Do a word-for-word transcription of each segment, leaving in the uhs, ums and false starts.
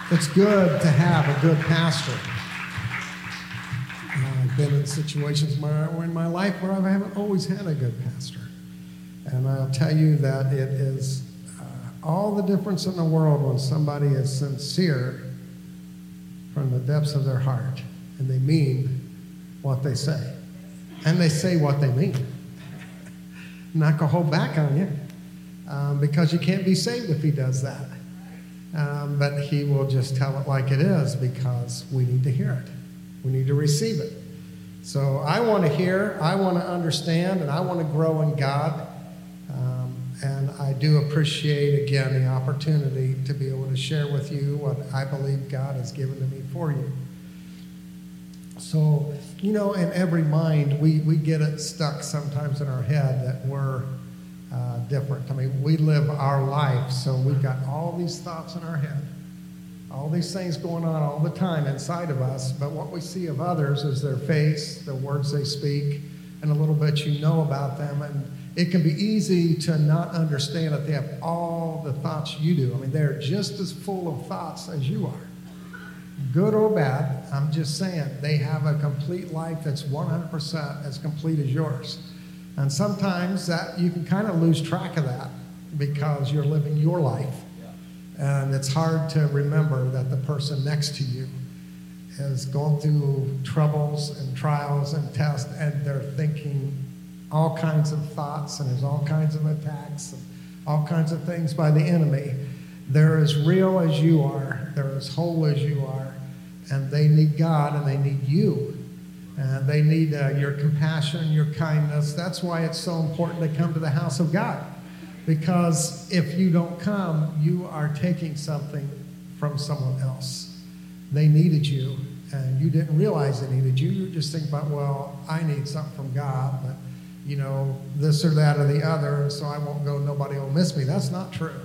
It's good to have a good pastor. Uh, I've been in situations in my, in my life where I haven't always had a good pastor. And I'll tell you that it is uh, all the difference in the world when somebody is sincere from the depths of their heart and they mean what they say. And they say what they mean. Not gonna hold back on you um, because you can't be saved if he does that. Um, but he will just tell it like it is because we need to hear it. We need to receive it. So I want to hear, I want to understand, and I want to grow in God. Um, and I do appreciate, again, the opportunity to be able to share with you what I believe God has given to me for you. So, you know, in every mind, we, we get it stuck sometimes in our head that we're Uh, different. I mean, we live our life, so we've got all these thoughts in our head, all these things going on all the time inside of us, but what we see of others is their face, the words they speak, and a little bit you know about them, and it can be easy to not understand that they have all the thoughts you do. I mean, they're just as full of thoughts as you are. Good or bad, I'm just saying, they have a complete life that's one hundred percent as complete as yours. And sometimes that you can kind of lose track of that because you're living your life. Yeah. And it's hard to remember that the person next to you is going through troubles and trials and tests, and they're thinking all kinds of thoughts, and there's all kinds of attacks and all kinds of things by the enemy. They're as real as you are. They're as whole as you are. And they need God, and they need you. And they need uh, your compassion, your kindness. That's why it's so important to come to the house of God. Because if you don't come, you are taking something from someone else. They needed you, and you didn't realize they needed you. You just think about, well, I need something from God, but, you know, this or that or the other, and so I won't go, nobody will miss me. That's not true.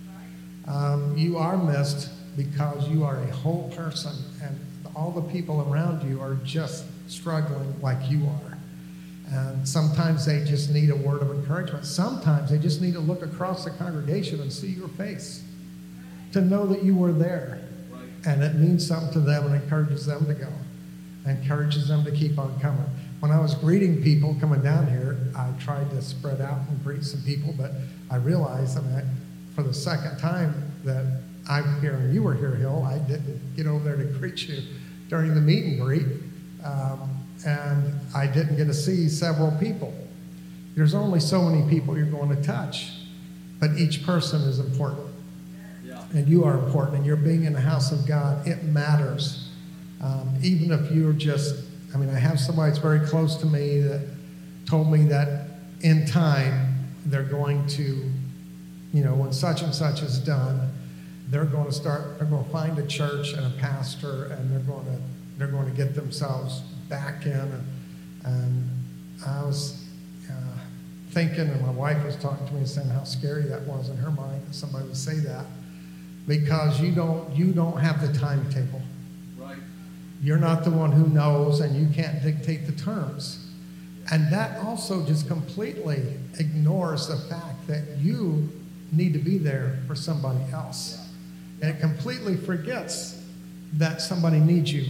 Um, you are missed because you are a whole person, and all the people around you are just struggling like you are. And sometimes they just need a word of encouragement. Sometimes they just need to look across the congregation and see your face, to know that you were there. Right. And it means something to them and encourages them to go, encourages them to keep on coming. When I was greeting people coming down here, I tried to spread out and greet some people, but I realized, I mean, I, for the second time that I'm here and you were here, Hill, I didn't get over there to greet you during the meet and greet. Um, and I didn't get to see several people. There's only so many people you're going to touch, but each person is important. Yeah. And you are important, and you're being in the house of God. It matters. Um, even if you're just, I mean, I have somebody that's very close to me that told me that in time they're going to, you know, when such and such is done, they're going to start, they're going to find a church and a pastor, and they're going to They're going to get themselves back in. And, and I was uh, thinking, and my wife was talking to me and saying how scary that was in her mind that somebody would say that, because you don't you don't have the timetable. Right. You're not the one who knows, and you can't dictate the terms. And that also just completely ignores the fact that you need to be there for somebody else. And it completely forgets that somebody needs you.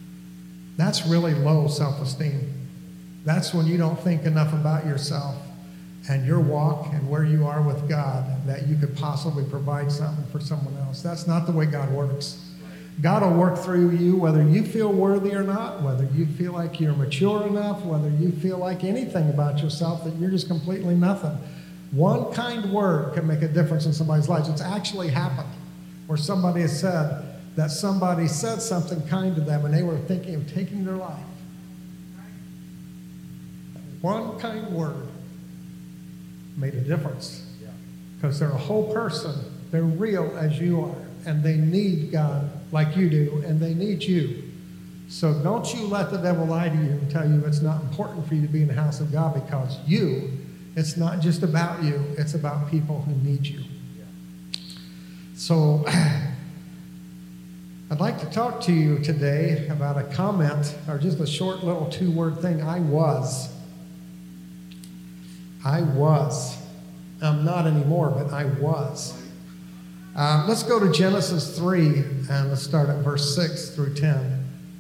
That's really low self-esteem. That's when you don't think enough about yourself and your walk and where you are with God that you could possibly provide something for someone else. That's not the way God works. God will work through you whether you feel worthy or not, whether you feel like you're mature enough, whether you feel like anything about yourself that you're just completely nothing. One kind word can make a difference in somebody's life. It's actually happened where somebody has said, that somebody said something kind to them and they were thinking of taking their life. One kind word made a difference because they're a whole person. They're real as you are, and they need God like you do, and they need you. So don't you let the devil lie to you and tell you it's not important for you to be in the house of God, because you, it's not just about you, it's about people who need you. So I'd like to talk to you today about a comment, or just a short little two-word thing. I was. I was. I'm not anymore, but I was. Um, let's go to Genesis three, and let's start at verse six through ten.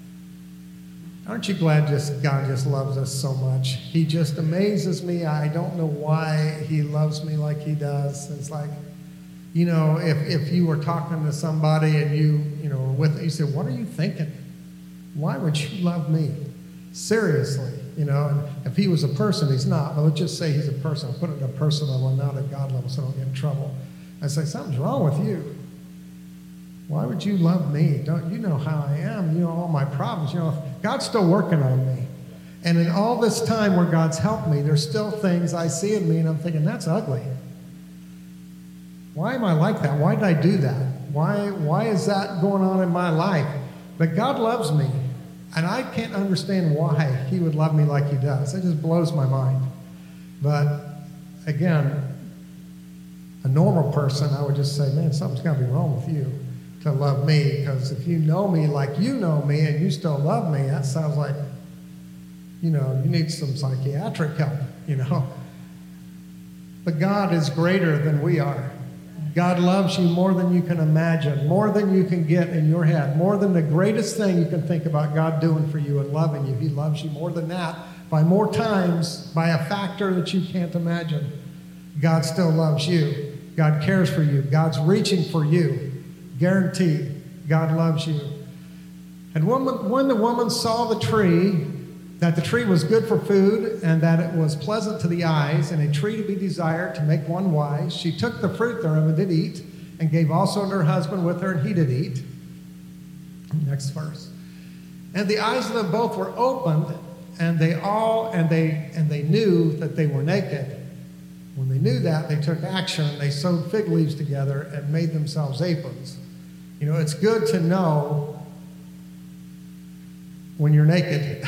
Aren't you glad just God just loves us so much? He just amazes me. I don't know why he loves me like he does. It's like, you know, if, if you were talking to somebody and you, you know, with you said, what are you thinking? Why would you love me? Seriously, you know, and if he was a person, he's not. But let's just say he's a person. I'll put it at a person level, not at God level, so I don't get in trouble. I say, something's wrong with you. Why would you love me? Don't you know how I am? You know all my problems. You know, God's still working on me. And in all this time where God's helped me, there's still things I see in me, and I'm thinking, that's ugly. Why am I like that? Why did I do that? Why, why is that going on in my life? But God loves me, and I can't understand why he would love me like he does. It just blows my mind. But again, a normal person, I would just say, man, something's got to be wrong with you to love me, because if you know me like you know me and you still love me, that sounds like, you know, you need some psychiatric help, you know. But God is greater than we are. God loves you more than you can imagine, more than you can get in your head, more than the greatest thing you can think about God doing for you and loving you. He loves you more than that, by more times, by a factor that you can't imagine. God still loves you. God cares for you. God's reaching for you. Guaranteed, God loves you. And when, when the woman saw the tree, that the tree was good for food, and that it was pleasant to the eyes, and a tree to be desired to make one wise, she took the fruit thereof and did eat, and gave also unto her husband with her, and he did eat. Next verse. And the eyes of them both were opened, and they all and they and they knew that they were naked. When they knew that, they took action. They sewed fig leaves together and made themselves aprons. You know, it's good to know when you're naked.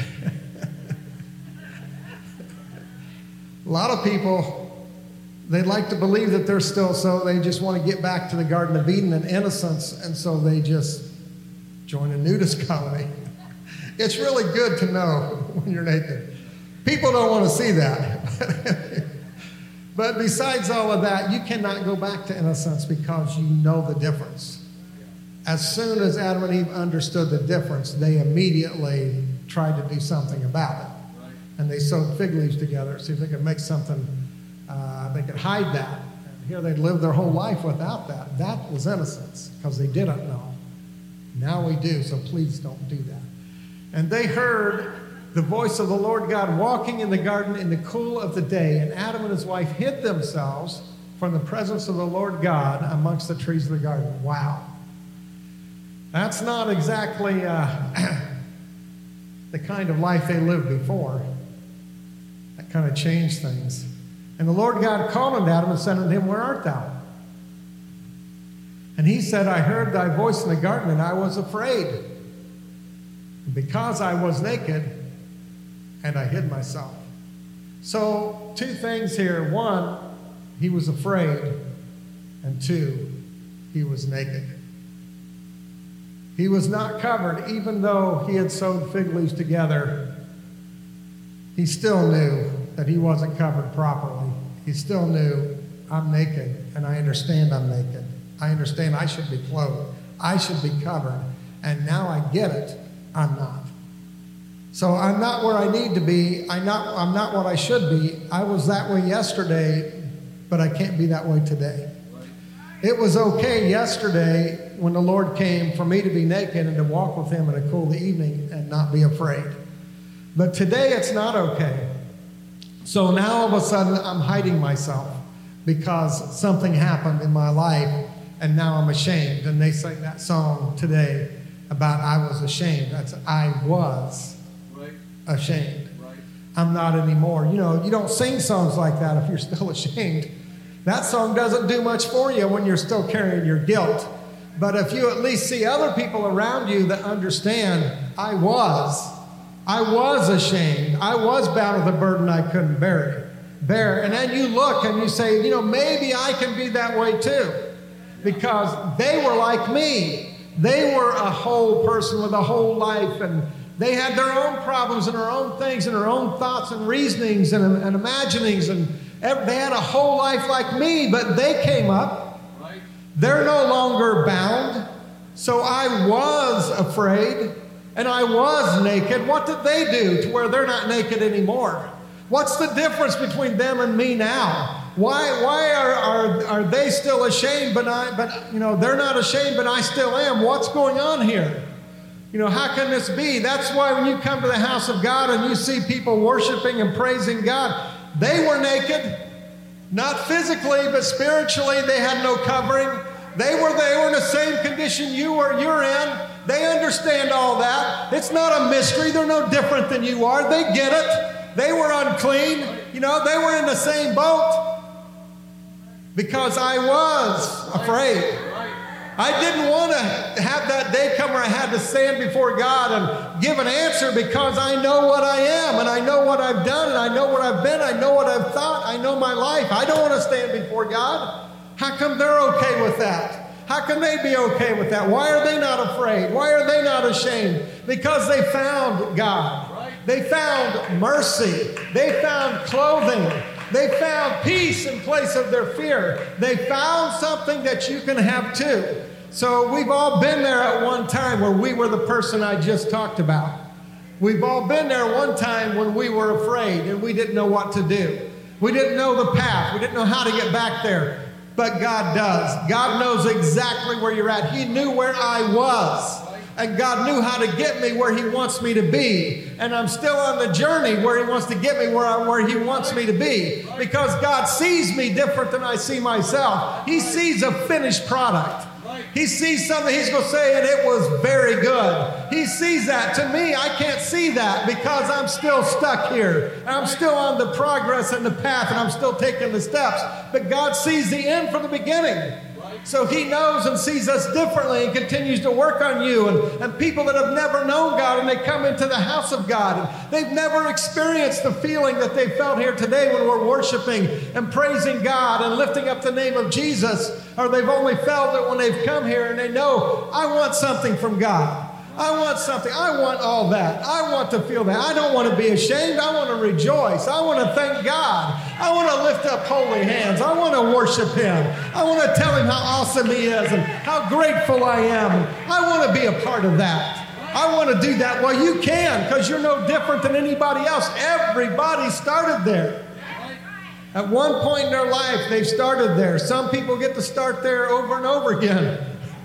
A lot of people, they like to believe that they're still so, they just want to get back to the Garden of Eden and innocence, and so they just join a nudist colony. It's really good to know when you're naked. People don't want to see that. But besides all of that, you cannot go back to innocence because you know the difference. As soon as Adam and Eve understood the difference, they immediately tried to do something about it. Right. And they sewed fig leaves together, see if they could make something, uh, they could hide that. And here they'd lived their whole life without that. That was innocence, because they didn't know. Now we do, so please don't do that. And they heard the voice of the Lord God walking in the garden in the cool of the day, and Adam and his wife hid themselves from the presence of the Lord God amongst the trees of the garden. Wow. That's not exactly uh, the kind of life they lived before. That kind of changed things. And the Lord God called unto Adam and said unto him, where art thou? And he said, I heard thy voice in the garden, and I was afraid, because I was naked, and I hid myself. So, two things here. One, he was afraid, and two, he was naked. He was not covered, even though he had sewed fig leaves together. He still knew that he wasn't covered properly. He still knew, I'm naked, and I understand I'm naked. I understand I should be clothed. I should be covered. And now I get it, I'm not. So I'm not where I need to be. I'm not, I'm not what I should be. I was that way yesterday, but I can't be that way today. It was okay yesterday when the Lord came for me to be naked and to walk with him in a cool evening and not be afraid. But today it's not okay. So now all of a sudden I'm hiding myself because something happened in my life, and now I'm ashamed. And they sang that song today about I was ashamed. That's I was right. ashamed. Right. I'm not anymore. You know, you don't sing songs like that if you're still ashamed. That song doesn't do much for you when you're still carrying your guilt. But if you at least see other people around you that understand, I was, I was ashamed. I was bound with a burden I couldn't bear, bear. And then you look and you say, you know, maybe I can be that way too. Because they were like me. They were a whole person with a whole life, and they had their own problems and their own things and their own thoughts and reasonings and, and imaginings, and every, they had a whole life like me, but they came up. Right. They're no longer bound. So I was afraid and I was naked. What did they do to where they're not naked anymore? What's the difference between them and me now? Why, why are, are, are they still ashamed, but I, but, you know, they're not ashamed, but I still am? What's going on here? You know, how can this be? That's why when you come to the house of God and you see people worshiping and praising God, they were naked, not physically, but spiritually. They had no covering. They were, they were in the same condition you were, you're in. They understand all that. It's not a mystery. They're no different than you are. They get it. They were unclean. You know, they were in the same boat. Because I was afraid. I didn't want to have that day come where I had to stand before God and give an answer, because I know what I am and I know what I've done and I know what I've been. I know what I've thought. I know my life. I don't want to stand before God. How come they're okay with that? How can they be okay with that? Why are they not afraid? Why are they not ashamed? Because they found God. They found mercy. They found clothing. They found peace in place of their fear. They found something that you can have too. So we've all been there at one time where we were the person I just talked about. We've all been there one time when we were afraid and we didn't know what to do. We didn't know the path. We didn't know how to get back there. But God does. God knows exactly where you're at. He knew where I was. And God knew how to get me where He wants me to be. And I'm still on the journey where He wants to get me where, I, where He wants me to be. Because God sees me different than I see myself. He sees a finished product. He sees something, He's going to say, and it was very good. He sees that. To me, I can't see that because I'm still stuck here. I'm still on the progress and the path, and I'm still taking the steps. But God sees the end from the beginning. So He knows and sees us differently and continues to work on you. And, and people that have never known God and they come into the house of God and they've never experienced the feeling that they felt here today when we're worshiping and praising God and lifting up the name of Jesus, or they've only felt it when they've come here and they know, I want something from God. I want something. I want all that. I want to feel that. I don't want to be ashamed. I want to rejoice. I want to thank God. I want to lift up holy hands. I want to worship Him. I want to tell Him how awesome He is and how grateful I am. I want to be a part of that. I want to do that. Well, you can, because you're no different than anybody else. Everybody started there. At one point in their life, they've started there. Some people get to start there over and over again.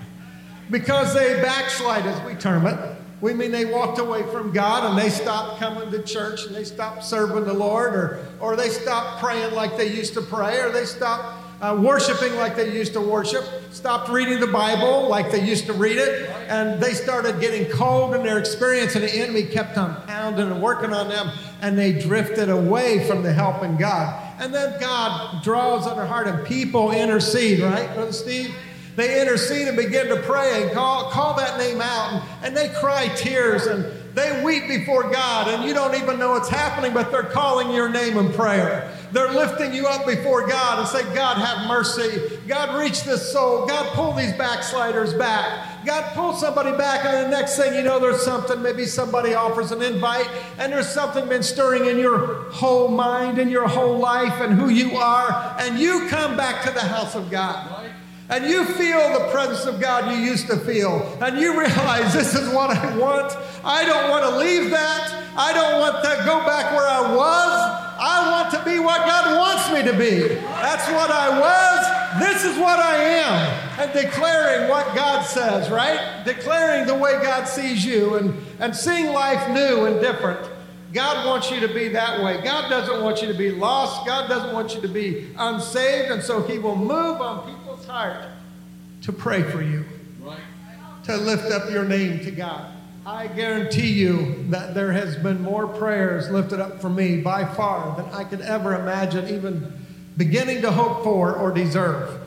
Because they backslide, as we term it. We mean they walked away from God and they stopped coming to church and they stopped serving the Lord, or, or they stopped praying like they used to pray, or they stopped uh, worshiping like they used to worship, stopped reading the Bible like they used to read it, and they started getting cold in their experience, and the enemy kept on pounding and working on them, and they drifted away from the helping God. And then God draws on their heart and people intercede, right, Brother Steve? They intercede and begin to pray and call, call that name out. And, and they cry tears and they weep before God. And you don't even know what's happening, but they're calling your name in prayer. They're lifting you up before God and say, God, have mercy. God, reach this soul. God, pull these backsliders back. God, pull somebody back. And the next thing you know, there's something. Maybe somebody offers an invite and there's something been stirring in your whole mind and your whole life and who you are. And you come back to the house of God. And you feel the presence of God you used to feel. And you realize this is what I want. I don't want to leave that. I don't want to go back where I was. I want to be what God wants me to be. That's what I was. This is what I am. And declaring what God says, right? Declaring the way God sees you and, and seeing life new and different. God wants you to be that way. God doesn't want you to be lost. God doesn't want you to be unsaved. And so He will move on people's heart to pray for you, right, to lift up your name to God. I guarantee you that there has been more prayers lifted up for me by far than I could ever imagine, even beginning to hope for or deserve.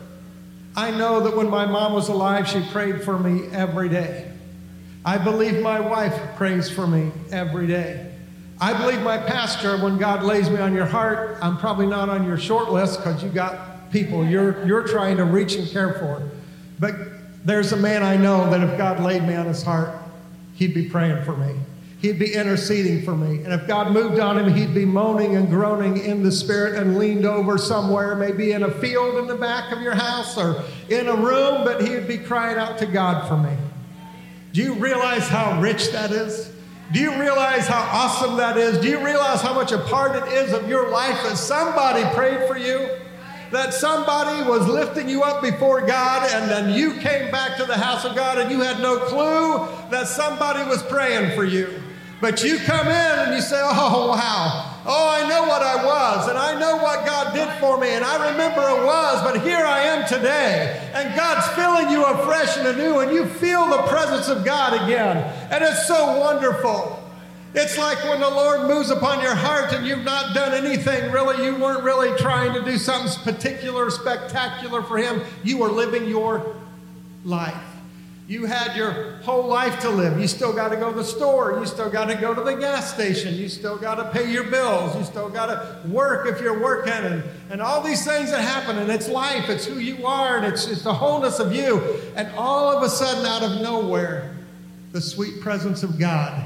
I know that when my mom was alive, she prayed for me every day. I believe my wife prays for me every day. I believe my pastor, when God lays me on your heart, I'm probably not on your short list because you got people you're, you're trying to reach and care for. But there's a man I know that if God laid me on his heart, he'd be praying for me. he'd be interceding for me. And if God moved on him, he'd be moaning and groaning in the Spirit and leaned over somewhere, maybe in a field in the back of your house or in a room, but he would be crying out to God for me. Do you realize how rich that is? Do you realize how awesome that is? Do you realize how much a part it is of your life that somebody prayed for you? That somebody was lifting you up before God, and then you came back to the house of God and you had no clue that somebody was praying for you. But you come in and you say, oh, wow. Oh, I know what I was, and I know what God did for me, and I remember it was, but here I am today. And God's filling you afresh and anew, and you feel the presence of God again. And it's so wonderful. It's like when the Lord moves upon your heart and you've not done anything really, you weren't really trying to do something particular, spectacular for him. You were living your life. You had your whole life to live. You still got to go to the store. You still got to go to the gas station. You still got to pay your bills. You still got to work if you're working, and, and all these things that happen. And it's life. It's who you are, and it's, it's the wholeness of you. And all of a sudden, out of nowhere, the sweet presence of God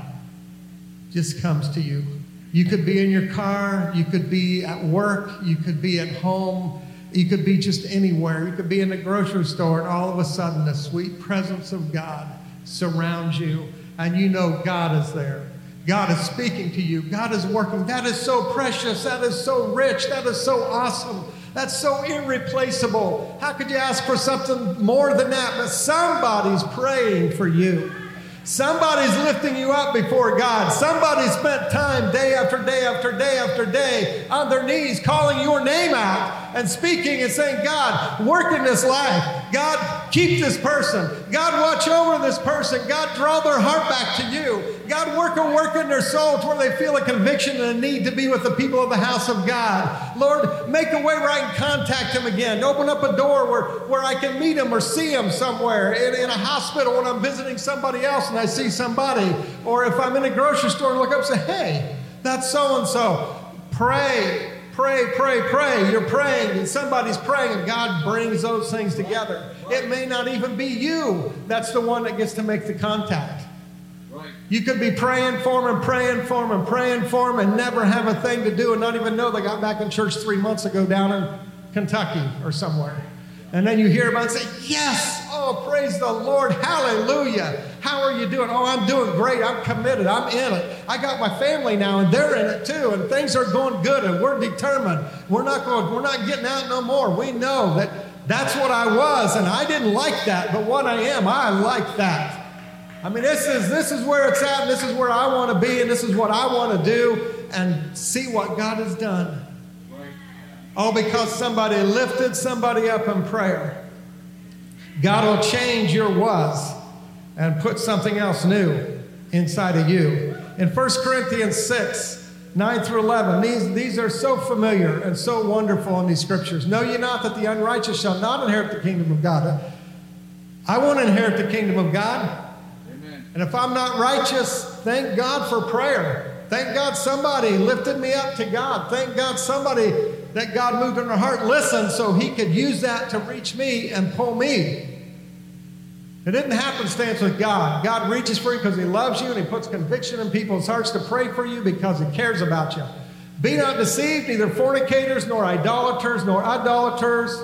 just comes to you. You could be in your car. You could be at work. You could be at home. You could be just anywhere. You could be in the grocery store, and all of a sudden the sweet presence of God surrounds you, and you know God is there. God is speaking to you. God is working. That is so precious. That is so rich. That is so awesome. That's so irreplaceable. How could you ask for something more than that? But somebody's praying for you. Somebody's lifting you up before God. Somebody spent time day after day after day after day on their knees calling your name out and speaking and saying, God, work in this life. God, keep this person. God, watch over this person. God, draw their heart back to you. God, work a work in their soul to where they feel a conviction and a need to be with the people of the house of God. Lord, make a way where I can contact them again. Open up a door where, where I can meet them or see them somewhere. In, in a hospital when I'm visiting somebody else and I see somebody. Or if I'm in a grocery store and look up and say, hey, that's so-and-so. Pray. Pray, pray, pray. You're praying and somebody's praying, and God brings those things together. It may not even be you that's the one that gets to make the contact. Right. You could be praying for them and praying for them and praying for them and never have a thing to do and not even know they got back in church three months ago down in Kentucky or somewhere. And then you hear about it and say, yes, oh, praise the Lord, hallelujah. How are you doing? Oh, I'm doing great. I'm committed. I'm in it. I got my family now, and they're in it too, and things are going good, and we're determined. We're not going, we're not getting out no more. We know that that's what I was, and I didn't like that, but what I am, I like that. I mean, this is, this is where it's at, and this is where I want to be, and this is what I want to do, and see what God has done. All because somebody lifted somebody up in prayer. God will change your was and put something else new inside of you. In First Corinthians six, nine through eleven, these, these are so familiar and so wonderful in these scriptures. Know ye not that the unrighteous shall not inherit the kingdom of God? I won't inherit the kingdom of God. Amen. And if I'm not righteous, thank God for prayer. Thank God somebody lifted me up to God. Thank God somebody that God moved in their heart listened so he could use that to reach me and pull me. It didn't happenstance with God. God reaches for you because he loves you, and he puts conviction in people's hearts to pray for you because he cares about you. Be not deceived, neither fornicators, nor idolaters, nor idolaters.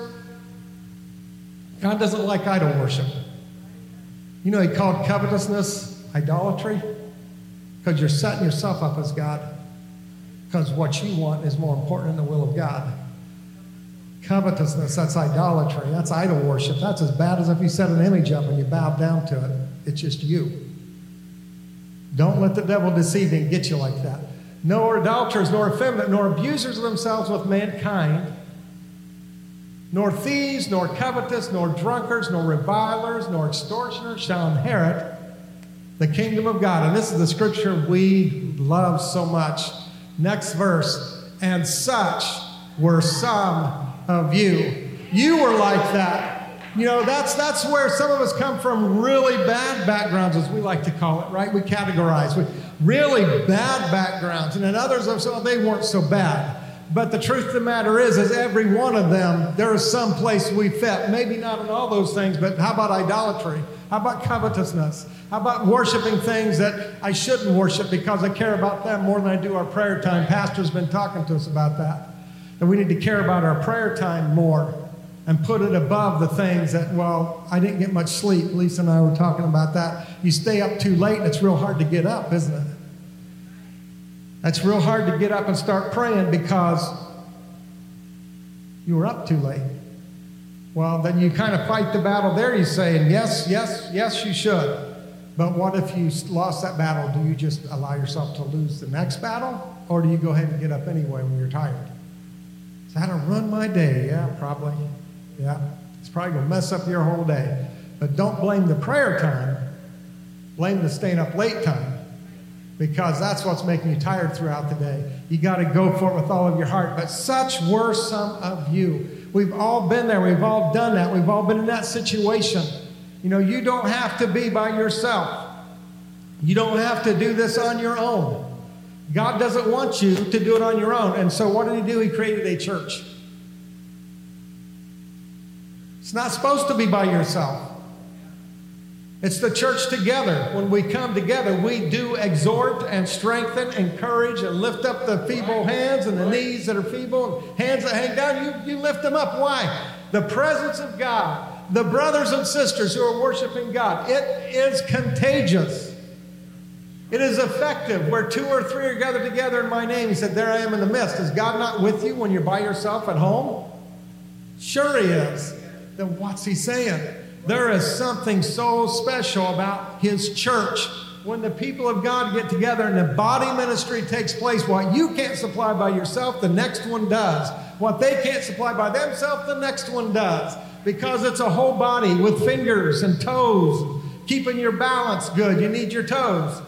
God doesn't like idol worship. You know, he called covetousness idolatry because you're setting yourself up as God. Because what you want is more important than the will of God. Covetousness, that's idolatry. That's idol worship. That's as bad as if you set an image up and you bow down to it. It's just you. Don't let the devil deceive you and get you like that. Nor idolaters, nor effeminate, nor abusers of themselves with mankind, nor thieves, nor covetous, nor drunkards, nor revilers, nor extortioners shall inherit the kingdom of God. And this is the scripture we love so much. Next verse, and such were some of you. You were like that. You know, that's that's where some of us come from, really bad backgrounds, as we like to call it, right? We categorize with really bad backgrounds. And then others of so they weren't so bad. But the truth of the matter is, is every one of them, there is some place we fit. Maybe not in all those things, but how about idolatry? How about covetousness? How about worshiping things that I shouldn't worship because I care about them more than I do our prayer time? Pastor's been talking to us about that. That we need to care about our prayer time more and put it above the things that, well, I didn't get much sleep. Lisa and I were talking about that. You stay up too late and it's real hard to get up, isn't it? It's real hard to get up and start praying because you were up too late. Well, then you kind of fight the battle there. You're saying, yes, yes, yes, you should. But what if you lost that battle? Do you just allow yourself to lose the next battle? Or do you go ahead and get up anyway when you're tired? Is that to run my day? Yeah, probably. Yeah, it's probably going to mess up your whole day. But don't blame the prayer time. Blame the staying up late time. Because that's what's making you tired throughout the day. You got to go for it with all of your heart. But such were some of you. We've all been there. We've all done that. We've all been in that situation. You know, you don't have to be by yourself. You don't have to do this on your own. God doesn't want you to do it on your own. And so what did he do? He created a church. It's not supposed to be by yourself. It's the church together. When we come together, we do exhort and strengthen, encourage, and lift up the feeble hands and the knees that are feeble, and hands that hang down. You, you lift them up. Why? The presence of God, the brothers and sisters who are worshiping God, it is contagious. It is effective. Where two or three are gathered together in my name, he said, there I am in the midst. Is God not with you when you're by yourself at home? Sure he is. Then what's he saying? There is something so special about his church. When the people of God get together and the body ministry takes place, what you can't supply by yourself, the next one does. What they can't supply by themselves, the next one does. Because it's a whole body with fingers and toes. Keeping your balance good, you need your toes.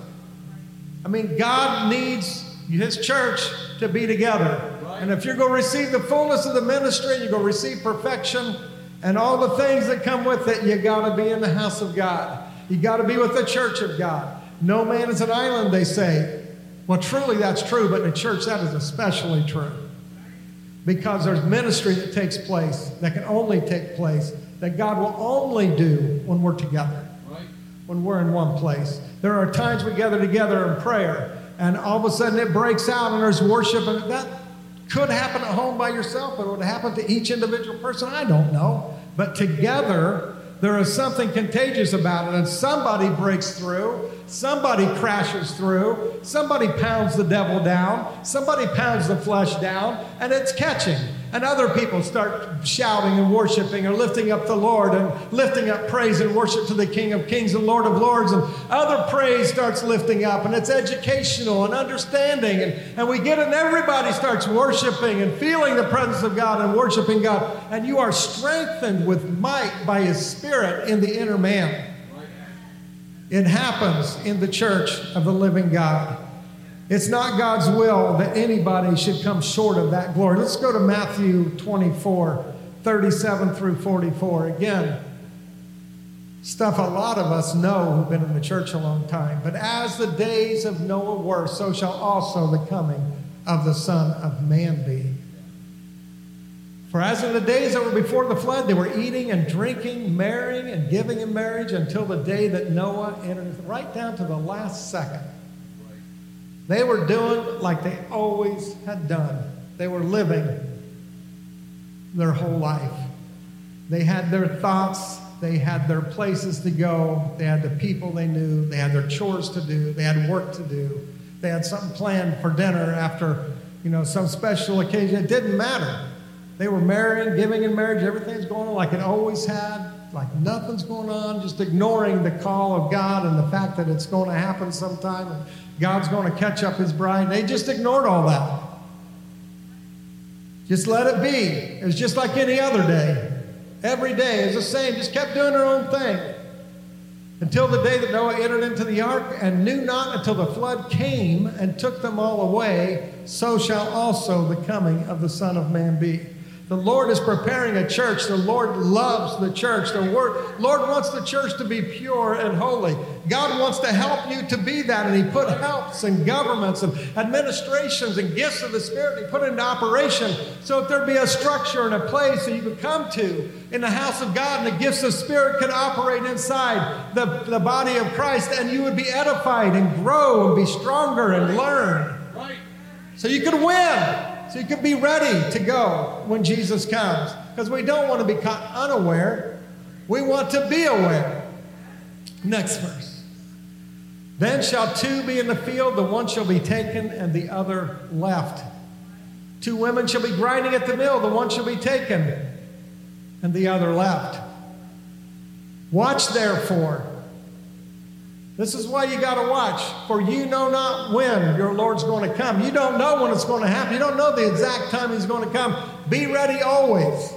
I mean, God needs his church to be together. And if you're going to receive the fullness of the ministry, you're going to receive perfection, and all the things that come with it, you got to be in the house of God. You got to be with the church of God. No man is an island, they say. Well, truly that's true, but in the church that is especially true. Because there's ministry that takes place, that can only take place, that God will only do when we're together, right? When we're in one place. There are times we gather together in prayer, and all of a sudden it breaks out and there's worship, and that could happen at home by yourself, but it would happen to each individual person. I don't know. But together, there is something contagious about it. And somebody breaks through. Somebody crashes through. Somebody pounds the devil down. Somebody pounds the flesh down. And it's catching. And other people start shouting and worshiping or lifting up the Lord and lifting up praise and worship to the King of Kings and Lord of Lords. And other praise starts lifting up, and it's educational and understanding. And, and we get it, and everybody starts worshiping and feeling the presence of God and worshiping God. And you are strengthened with might by his Spirit in the inner man. It happens in the church of the living God. It's not God's will that anybody should come short of that glory. Let's go to Matthew twenty-four, thirty-seven through forty-four. Again, stuff a lot of us know who've been in the church a long time. But as the days of Noah were, so shall also the coming of the Son of Man be. For as in the days that were before the flood, they were eating and drinking, marrying and giving in marriage until the day that Noah entered, right down to the last second. They were doing like they always had done. They were living their whole life. They had their thoughts. They had their places to go. They had the people they knew. They had their chores to do. They had work to do. They had something planned for dinner after, you know, some special occasion. It didn't matter. They were marrying, giving in marriage. Everything's going on like it always had, like nothing's going on, just ignoring the call of God and the fact that it's going to happen sometime. And God's going to catch up his bride. They just ignored all that. Just let it be. It was just like any other day. Every day is the same. Just kept doing their own thing. Until the day that Noah entered into the ark and knew not until the flood came and took them all away, so shall also the coming of the Son of Man be. The Lord is preparing a church. The Lord loves the church. The Lord wants the church to be pure and holy. God wants to help you to be that, and He put helps and governments and administrations and gifts of the Spirit. He put it into operation so that there be a structure and a place that you could come to in the house of God, and the gifts of the Spirit could operate inside the, the body of Christ, and you would be edified and grow and be stronger and learn. So you could win. So you can be ready to go when Jesus comes. Because we don't want to be caught unaware. We want to be aware. Next verse. Then shall two be in the field, the one shall be taken and the other left. Two women shall be grinding at the mill, the one shall be taken and the other left. Watch therefore. This is why you got to watch. For you know not when your Lord's going to come. You don't know when it's going to happen. You don't know the exact time He's going to come. Be ready always.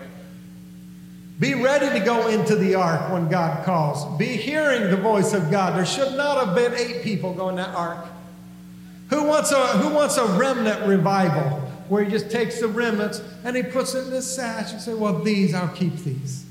Be ready to go into the ark when God calls. Be hearing the voice of God. There should not have been eight people going in that ark. Who wants a, who wants a remnant revival where He just takes the remnants and He puts it in this sash and says, well, these, I'll keep these.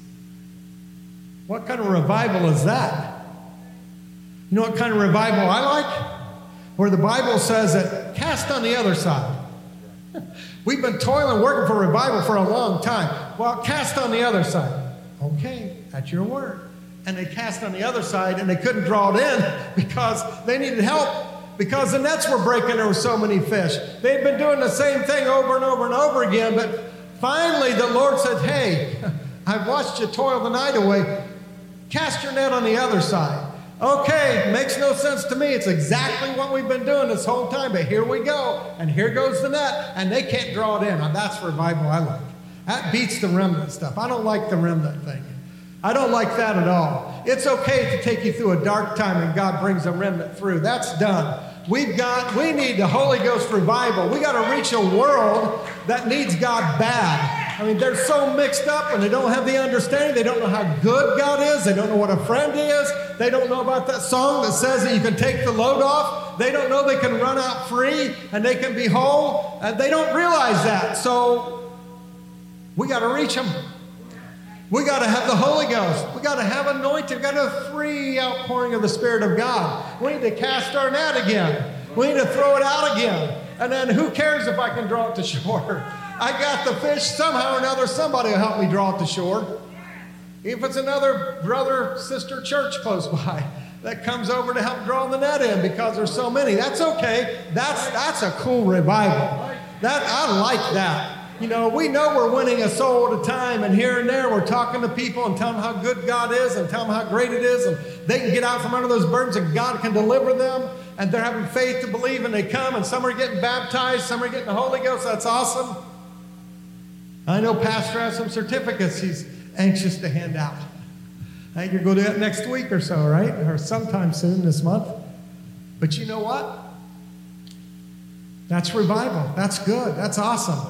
What kind of revival is that? You know what kind of revival I like? Where the Bible says that cast on the other side. We've been toiling, working for revival for a long time. Well, cast on the other side. Okay, that's your word. And they cast on the other side, and they couldn't draw it in because they needed help, because the nets were breaking. There were so many fish. They'd been doing the same thing over and over and over again, but finally the Lord said, hey, I've watched you toil the night away. Cast your net on the other side. Okay, makes no sense to me. It's exactly what we've been doing this whole time, but here we go, and here goes the net, and they can't draw it in. Now, that's revival I like. That beats the remnant stuff. I don't like the remnant thing. I don't like that at all. It's okay to take you through a dark time and God brings a remnant through. That's done. We've got, we need the Holy Ghost revival. We got to reach a world that needs God bad. I mean, they're so mixed up and they don't have the understanding. They don't know how good God is. They don't know what a friend is. They don't know about that song that says that you can take the load off. They don't know they can run out free and they can be whole. And they don't realize that. So we got to reach them. We got to have the Holy Ghost. We got to have anointing. We got to have free outpouring of the Spirit of God. We need to cast our net again. We need to throw it out again. And then who cares if I can draw it to shore? I got the fish somehow or another. Somebody will help me draw it to shore. If it's another brother, sister church close by that comes over to help draw the net in because there's so many, that's okay. That's that's a cool revival. That I like that. You know, we know we're winning a soul at a time, and here and there we're talking to people and telling them how good God is and telling them how great it is, and they can get out from under those burdens and God can deliver them, and they're having faith to believe, and they come, and some are getting baptized, some are getting the Holy Ghost. That's awesome. I know Pastor has some certificates he's anxious to hand out. I think you're going to do that next week or so, right? Or sometime soon this month. But you know what? That's revival. That's good. That's awesome.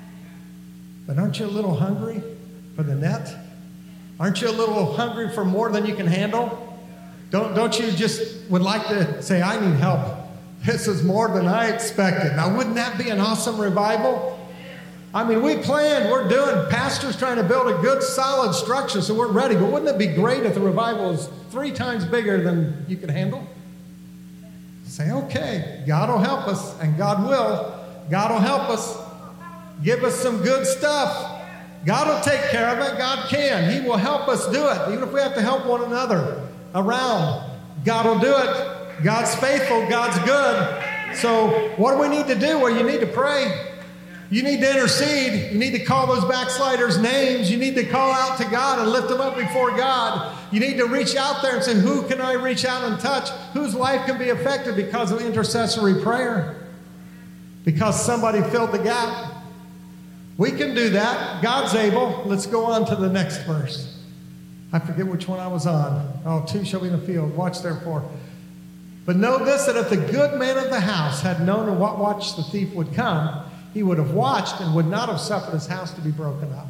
But aren't you a little hungry for the net? Aren't you a little hungry for more than you can handle? Don't, don't you just would like to say, I need help. This is more than I expected. Now, wouldn't that be an awesome revival? I mean, we planned, we're doing, pastor's trying to build a good, solid structure, so we're ready. But wouldn't it be great if the revival is three times bigger than you can handle? Say, okay, God will help us, and God will. God will help us. Give us some good stuff. God will take care of it. God can. He will help us do it. Even if we have to help one another around, God will do it. God's faithful. God's good. So what do we need to do? Well, you need to pray. You need to intercede. You need to call those backsliders names. You need to call out to God and lift them up before God. You need to reach out there and say, who can I reach out and touch? Whose life can be affected because of intercessory prayer? Because somebody filled the gap. We can do that. God's able. Let's go on to the next verse. I forget which one I was on. Oh, two shall be in the field. Watch therefore. But know this, that if the good man of the house had known in what watch the thief would come, he would have watched and would not have suffered his house to be broken up.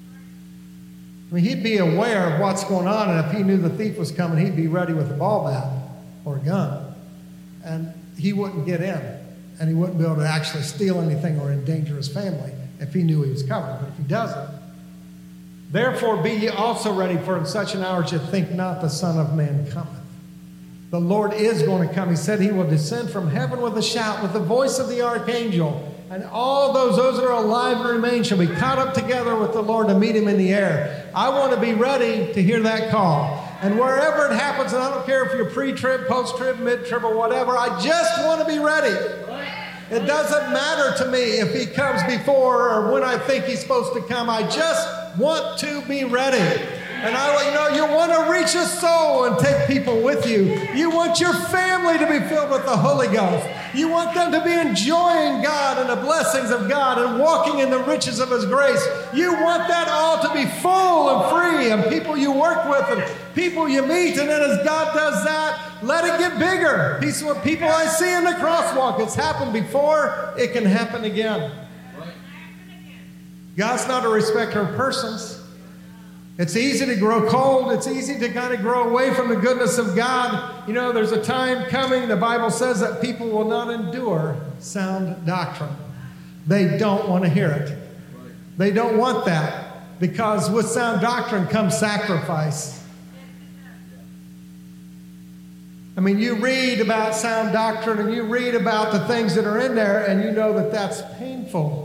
I mean, he'd be aware of what's going on, and if he knew the thief was coming, he'd be ready with a ball bat or a gun. And he wouldn't get in, and he wouldn't be able to actually steal anything or endanger his family. if he knew he was coming. But if he doesn't, therefore be ye also ready, for in such an hour as you think not the Son of Man cometh. The Lord is going to come. He said he will descend from heaven with a shout, with the voice of the archangel. And all those, those that are alive and remain shall be caught up together with the Lord to meet him in the air. I want to be ready to hear that call. And wherever it happens, and I don't care if you're pre-trib, post-trib, mid-trib, or whatever, I just want to be ready. It doesn't matter to me if he comes before or when I think he's supposed to come. I just want to be ready. And I, you know, you want to reach a soul and take people with you. You want your family to be filled with the Holy Ghost. You want them to be enjoying God and the blessings of God and walking in the riches of his grace. You want that all to be full and free, and people you work with and people you meet. And then as God does that, let it get bigger. These are people I see in the crosswalk. It's happened before. It can happen again. God's not a respecter of persons. It's easy to grow cold. It's easy to kind of grow away from the goodness of God. You know, there's a time coming, the Bible says, that people will not endure sound doctrine. They don't want to hear it. They don't want that, because with sound doctrine comes sacrifice. I mean, you read about sound doctrine and you read about the things that are in there, and you know that that's painful.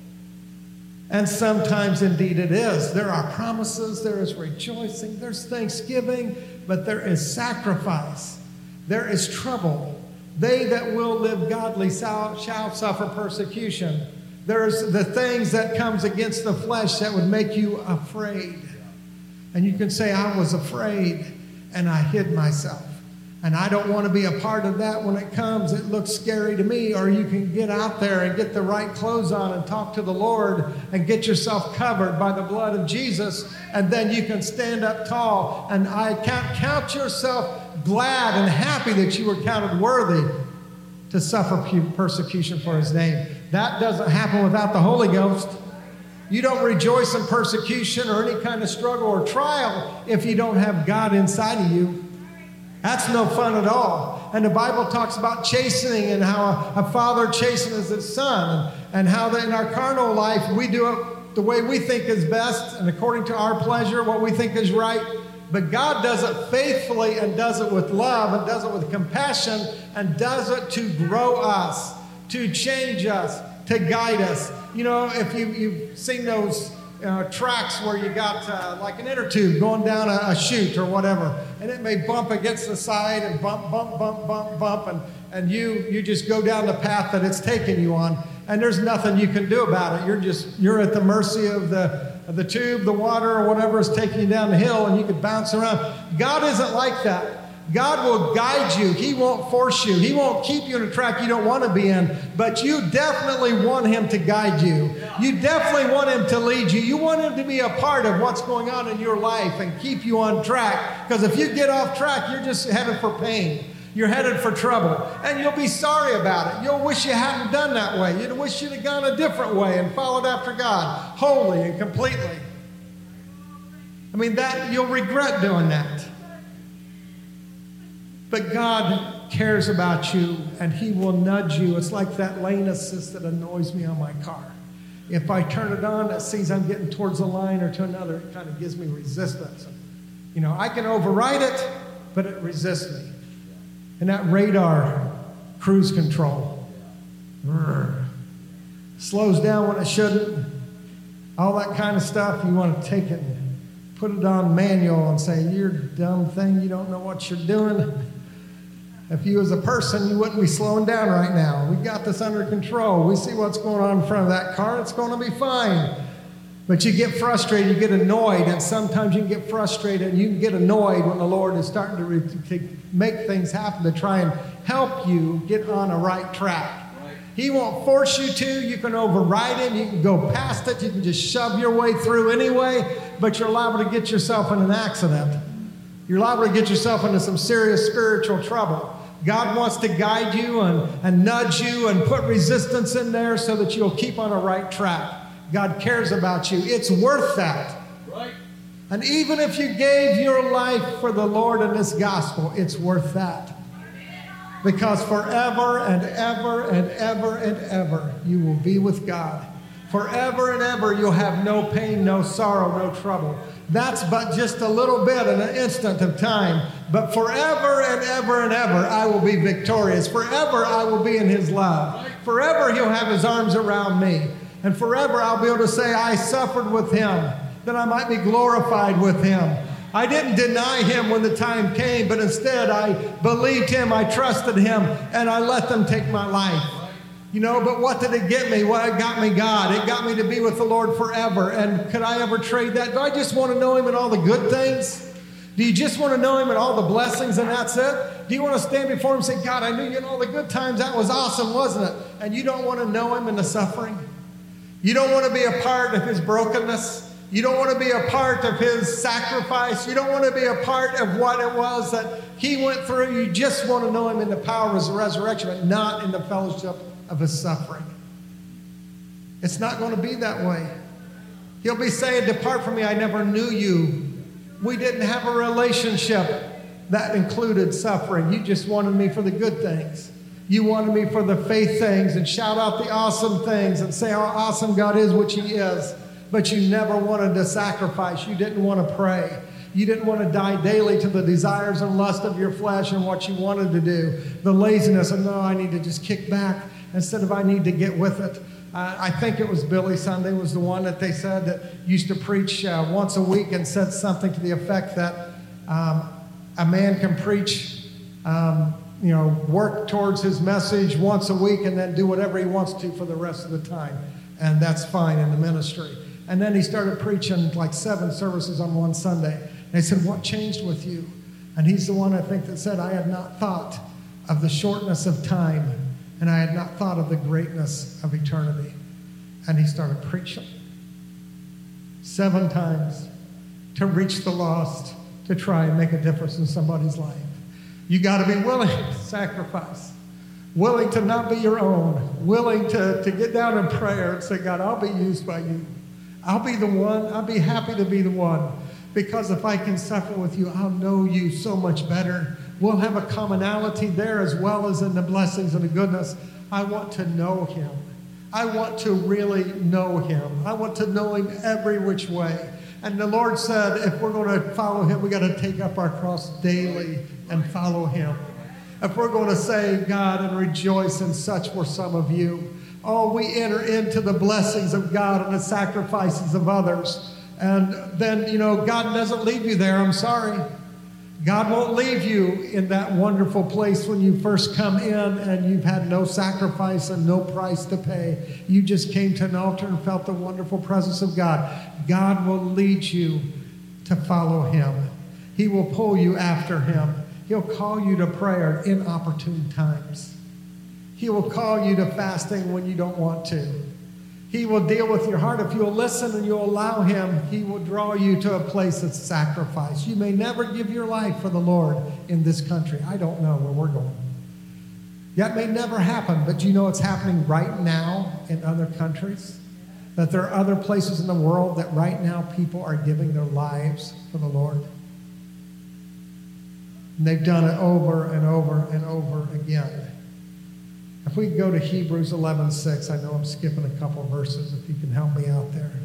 And sometimes, indeed, it is. There are promises, there is rejoicing, there's thanksgiving, but there is sacrifice. There is trouble. They that will live godly shall, shall suffer persecution. There's the things that comes against the flesh that would make you afraid. And you can say, I was afraid, and I hid myself. And I don't want to be a part of that when it comes. It looks scary to me. Or you can get out there and get the right clothes on and talk to the Lord and get yourself covered by the blood of Jesus. And then you can stand up tall. And I count, count yourself glad and happy that you were counted worthy to suffer persecution for his name. That doesn't happen without the Holy Ghost. You don't rejoice in persecution or any kind of struggle or trial if you don't have God inside of you. That's no fun at all. And the Bible talks about chastening and how a, a father chastens his son, and, and how that in our carnal life we do it the way we think is best and according to our pleasure, what we think is right. But God does it faithfully and does it with love and does it with compassion and does it to grow us, to change us, to guide us. You know, if you, you've seen those Uh, tracks where you got uh, like an inner tube going down a, a chute or whatever, and it may bump against the side and bump, bump, bump, bump, bump, and, and you you just go down the path that it's taking you on, and there's nothing you can do about it. You're just you're at the mercy of the of the tube, the water, or whatever is taking you down the hill, and you could bounce around. God isn't like that. God will guide you. He won't force you. He won't keep you in a track you don't want to be in, but you definitely want him to guide you. You definitely want him to lead you. You want him to be a part of what's going on in your life and keep you on track, because if you get off track, you're just headed for pain. You're headed for trouble, and you'll be sorry about it. You'll wish you hadn't done that way. You'd wish you'd have gone a different way and followed after God wholly and completely. I mean, that you'll regret doing that. But God cares about you, and he will nudge you. It's like that lane assist that annoys me on my car. If I turn it on, it sees I'm getting towards a line or to another. It kind of gives me resistance. You know, I can override it, but it resists me. And that radar cruise control brr, slows down when it shouldn't. All that kind of stuff, you want to take it and put it on manual and say, you're a dumb thing, you don't know what you're doing. If you as a person, you wouldn't be slowing down right now. We got this under control. We see what's going on in front of that car. It's going to be fine. But you get frustrated, you get annoyed, and sometimes you can get frustrated and you can get annoyed when the Lord is starting to, re- to make things happen to try and help you get on a right track. Right. He won't force you to. You can override him. You can go past it. You can just shove your way through anyway, but you're liable to get yourself in an accident. You're liable to get yourself into some serious spiritual trouble. God wants to guide you and, and nudge you and put resistance in there so that you'll keep on a right track. God cares about you. It's worth that. Right. And even if you gave your life for the Lord and this gospel, it's worth that. Because forever and ever and ever and ever, you will be with God Forever and ever you'll have no pain, no sorrow, no trouble. That's but just a little bit in an instant of time. But forever and ever and ever I will be victorious. Forever I will be in his love. Forever he'll have his arms around me. And forever I'll be able to say I suffered with him, that I might be glorified with him. I didn't deny him when the time came, but instead I believed him, I trusted him, and I let them take my life. You know, but what did it get me? Well, it got me God. It got me to be with the Lord forever. And could I ever trade that? Do I just want to know him in all the good things? Do you just want to know him in all the blessings and that's it? Do you want to stand before him and say, God, I knew you in all the good times. That was awesome, wasn't it? And you don't want to know him in the suffering? You don't want to be a part of his brokenness? You don't want to be a part of his sacrifice? You don't want to be a part of what it was that he went through? You just want to know him in the power of his resurrection, but not in the fellowship of his suffering. It's not going to be that way. He'll be saying, depart from me, I never knew you. We didn't have a relationship that included suffering. You just wanted me for the good things. You wanted me for the faith things and shout out the awesome things and say how awesome God is, which he is. But you never wanted to sacrifice. You didn't want to pray. You didn't want to die daily to the desires and lust of your flesh and what you wanted to do. The laziness of, no, I need to just kick back instead of I need to get with it. Uh, I think it was Billy Sunday was the one that they said that used to preach uh, once a week and said something to the effect that um, a man can preach, um, you know, work towards his message once a week and then do whatever he wants to for the rest of the time. And that's fine in the ministry. And then he started preaching like seven services on one Sunday. And they said, what changed with you? And he's the one, I think, that said, I had not thought of the shortness of time, and I had not thought of the greatness of eternity. And he started preaching seven times to reach the lost, to try and make a difference in somebody's life. You got to be willing to sacrifice, willing to not be your own, willing to, to get down in prayer and say, God, I'll be used by you. I'll be the one. I'll be happy to be the one. Because if I can suffer with you, I'll know you so much better. We'll have a commonality there as well as in the blessings and the goodness. I want to know him. I want to really know him. I want to know him every which way. And the Lord said, if we're going to follow him, we got to take up our cross daily and follow him. If we're going to say, God, and rejoice, and such were some of you. Oh, we enter into the blessings of God and the sacrifices of others. And then, you know, God doesn't leave you there. I'm sorry. God won't leave you in that wonderful place when you first come in and you've had no sacrifice and no price to pay. You just came to an altar and felt the wonderful presence of God. God will lead you to follow him. He will pull you after him. He'll call you to prayer in inopportune times. He will call you to fasting when you don't want to. He will deal with your heart. If you'll listen and you'll allow him, he will draw you to a place of sacrifice. You may never give your life for the Lord in this country. I don't know where we're going. That may never happen, but you know it's happening right now in other countries? That there are other places in the world that right now people are giving their lives for the Lord. And they've done it over and over and over again. If we go to Hebrews eleven six, I know I'm skipping a couple of verses, if you can help me out there.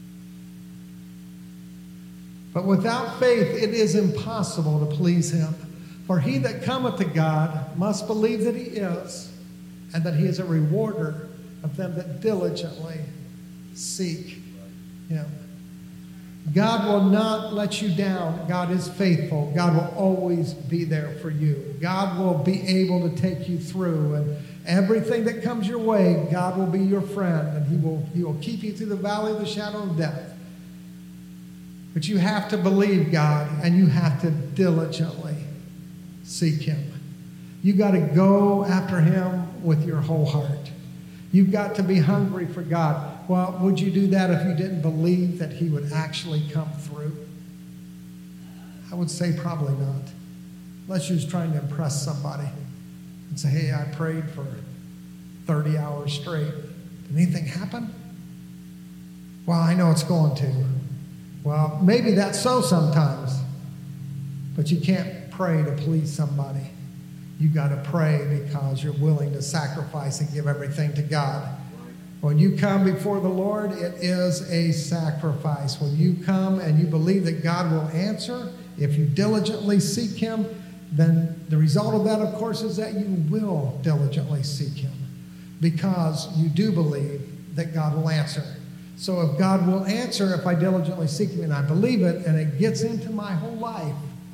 But without faith it is impossible to please him. For he that cometh to God must believe that he is, and that he is a rewarder of them that diligently seek him. God will not let you down. God is faithful. God will always be there for you. God will be able to take you through, and everything that comes your way, God will be your friend, and he will, he will keep you through the valley of the shadow of death. But you have to believe God, and you have to diligently seek him. You got to go after him with your whole heart. You've got to be hungry for God. Well, would you do that if you didn't believe that he would actually come through? I would say probably not. Unless you're just trying to impress somebody and say, hey, I prayed for thirty hours straight. Did anything happen? Well, I know it's going to. Well, maybe that's so sometimes. But you can't pray to please somebody. You got to pray because you're willing to sacrifice and give everything to God. When you come before the Lord, it is a sacrifice. When you come and you believe that God will answer, if you diligently seek him, then the result of that, of course, is that you will diligently seek him because you do believe that God will answer. So if God will answer, if I diligently seek him and I believe it and it gets into my whole life,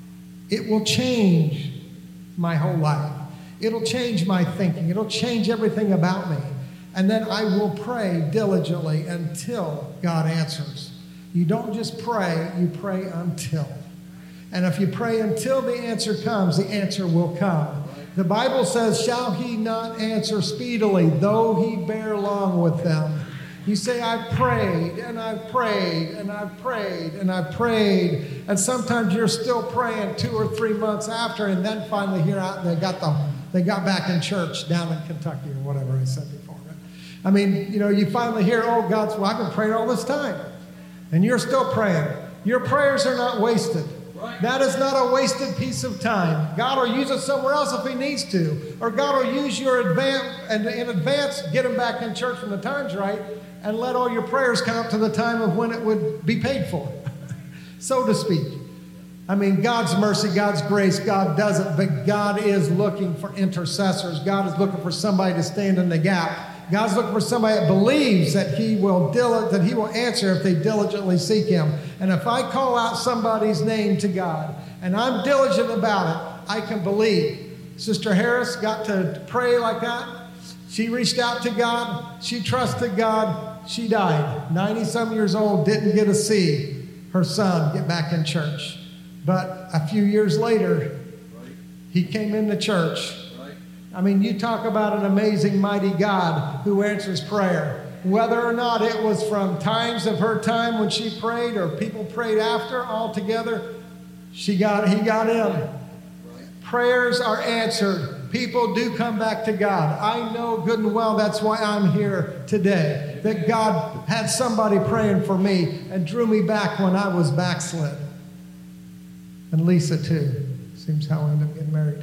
it will change my whole life. It'll change my thinking. It'll change everything about me. And then I will pray diligently until God answers. You don't just pray, you pray until. And if you pray until the answer comes, the answer will come. The Bible says, shall he not answer speedily, though he bear long with them? You say, I've prayed, and I've prayed, and I've prayed, and I've prayed. And sometimes you're still praying two or three months after, and then finally here out, they got the they got back in church down in Kentucky or whatever I said before. I mean, you know, you finally hear, oh, God's, well, I've been praying all this time. And you're still praying. Your prayers are not wasted. Right. That is not a wasted piece of time. God will use it somewhere else if he needs to. Or God will use your advance, and in advance, get them back in church when the time's right, and let all your prayers count to the time of when it would be paid for, so to speak. I mean, God's mercy, God's grace, God does it, but God is looking for intercessors. God is looking for somebody to stand in the gap. God's looking for somebody that believes that he will dil- that he will answer if they diligently seek him. And if I call out somebody's name to God and I'm diligent about it, I can believe. Sister Harris got to pray like that. She reached out to God. She trusted God. She died. ninety-some years old, didn't get to see her son get back in church. But a few years later, he came into church. I mean, you talk about an amazing, mighty God who answers prayer. Whether or not it was from times of her time when she prayed or people prayed after altogether, she got, he got in. Prayers are answered. People do come back to God. I know good and well that's why I'm here today. That God had somebody praying for me and drew me back when I was backslid. And Lisa too. Seems how I ended up getting married.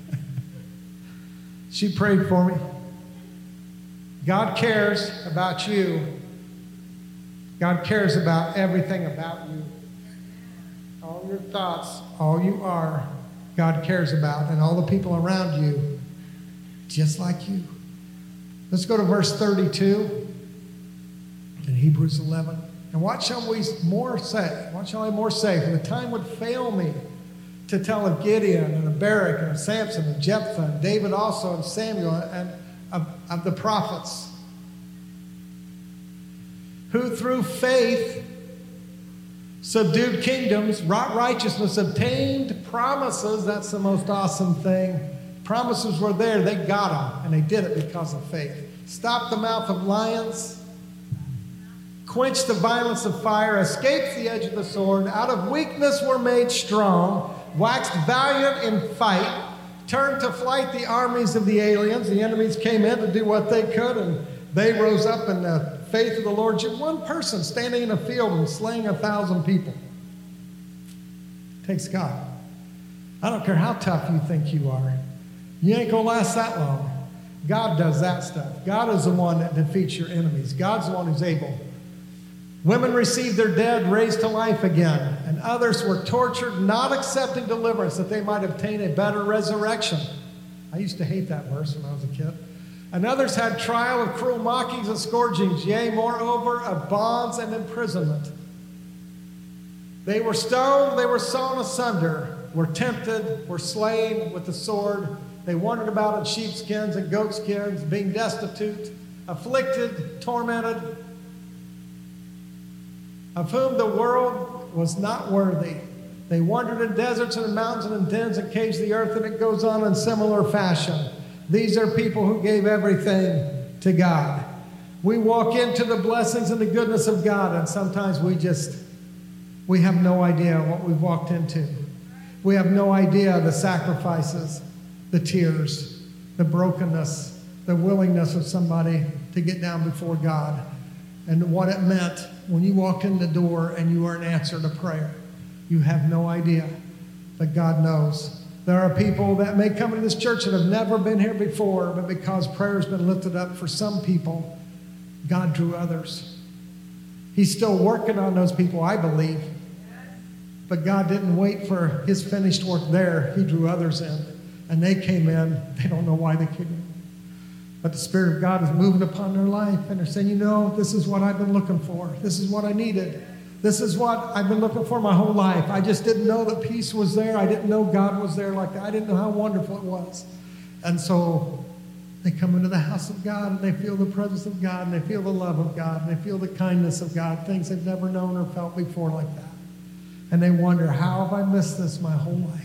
She prayed for me. God cares about you. God cares about everything about you. All your thoughts, all you are, God cares about, and all the people around you, just like you. Let's go to verse thirty-two in Hebrews eleven. And what shall we more say? What shall I more say? For the time would fail me to tell of Gideon and of Barak and of Samson and Jephthah and David also and Samuel and of, of the prophets, who through faith subdued kingdoms, wrought righteousness, obtained promises. That's the most awesome thing. Promises were there. They got them, and they did it because of faith. Stopped the mouth of lions, quenched the violence of fire, escaped the edge of the sword, out of weakness were made strong, waxed valiant in fight, turned to flight the armies of the aliens. The enemies came in to do what they could, and they rose up in the faith of the Lord. Just one person standing in a field and slaying a thousand people. Takes God. I don't care how tough you think you are. You ain't going to last that long. God does that stuff. God is the one that defeats your enemies. God's the one who's able. Women received their dead raised to life again, and others were tortured, not accepting deliverance, that they might obtain a better resurrection. I used to hate that verse when I was a kid. And others had trial of cruel mockings and scourgings, yea, moreover, of bonds and imprisonment. They were stoned, they were sawn asunder, were tempted, were slain with the sword. They wandered about in sheepskins and goatskins, being destitute, afflicted, tormented, of whom the world was not worthy. They wandered in deserts and in mountains and in dens and caves of the earth, and it goes on in similar fashion. These are people who gave everything to God. We walk into the blessings and the goodness of God, and sometimes we just, we have no idea what we've walked into. We have no idea the sacrifices, the tears, the brokenness, the willingness of somebody to get down before God, and what it meant when you walked in the door and you weren't answered a prayer. You have no idea, but God knows. There are people that may come into this church that have never been here before, but because prayer has been lifted up for some people, God drew others. He's still working on those people, I believe. But God didn't wait for his finished work there. He drew others in. And they came in. They don't know why they came in. But the Spirit of God is moving upon their life. And they're saying, you know, this is what I've been looking for. This is what I needed. This is what I've been looking for my whole life. I just didn't know that peace was there. I didn't know God was there like that. I didn't know how wonderful it was. And so they come into the house of God and they feel the presence of God and they feel the love of God and they feel the kindness of God, things they've never known or felt before like that. And they wonder, how have I missed this my whole life?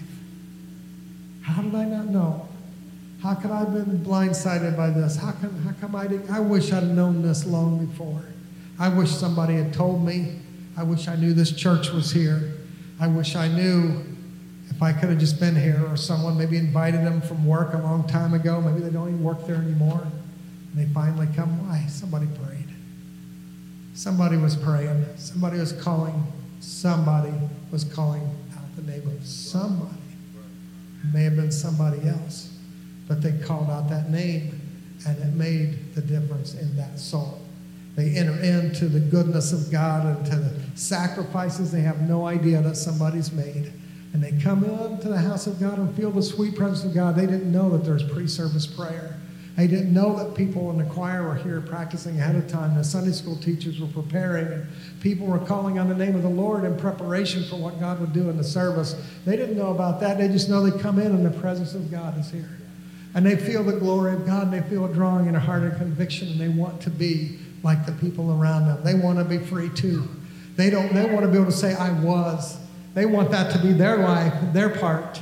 How did I not know? How could I have been blindsided by this? How, can, how come I didn't? I wish I'd have known this long before. I wish somebody had told me. I wish I knew this church was here. I wish I knew if I could have just been here, or someone maybe invited them from work a long time ago. Maybe they don't even work there anymore. And they finally come. Why? Somebody prayed. Somebody was praying. Somebody was calling. Somebody was calling out the name of somebody. It may have been somebody else, but they called out that name, and it made the difference in that soul. They enter into the goodness of God and to the sacrifices they have no idea that somebody's made. And they come into the house of God and feel the sweet presence of God. They didn't know that there's pre-service prayer. They didn't know that people in the choir were here practicing ahead of time. The Sunday school teachers were preparing, and people were calling on the name of the Lord in preparation for what God would do in the service. They didn't know about that. They just know they come in and the presence of God is here. And they feel the glory of God, and they feel a drawing in their heart and conviction, and they want to be like the people around them. They want to be free too. They don't. They want to be able to say, I was. They want that to be their life, their part.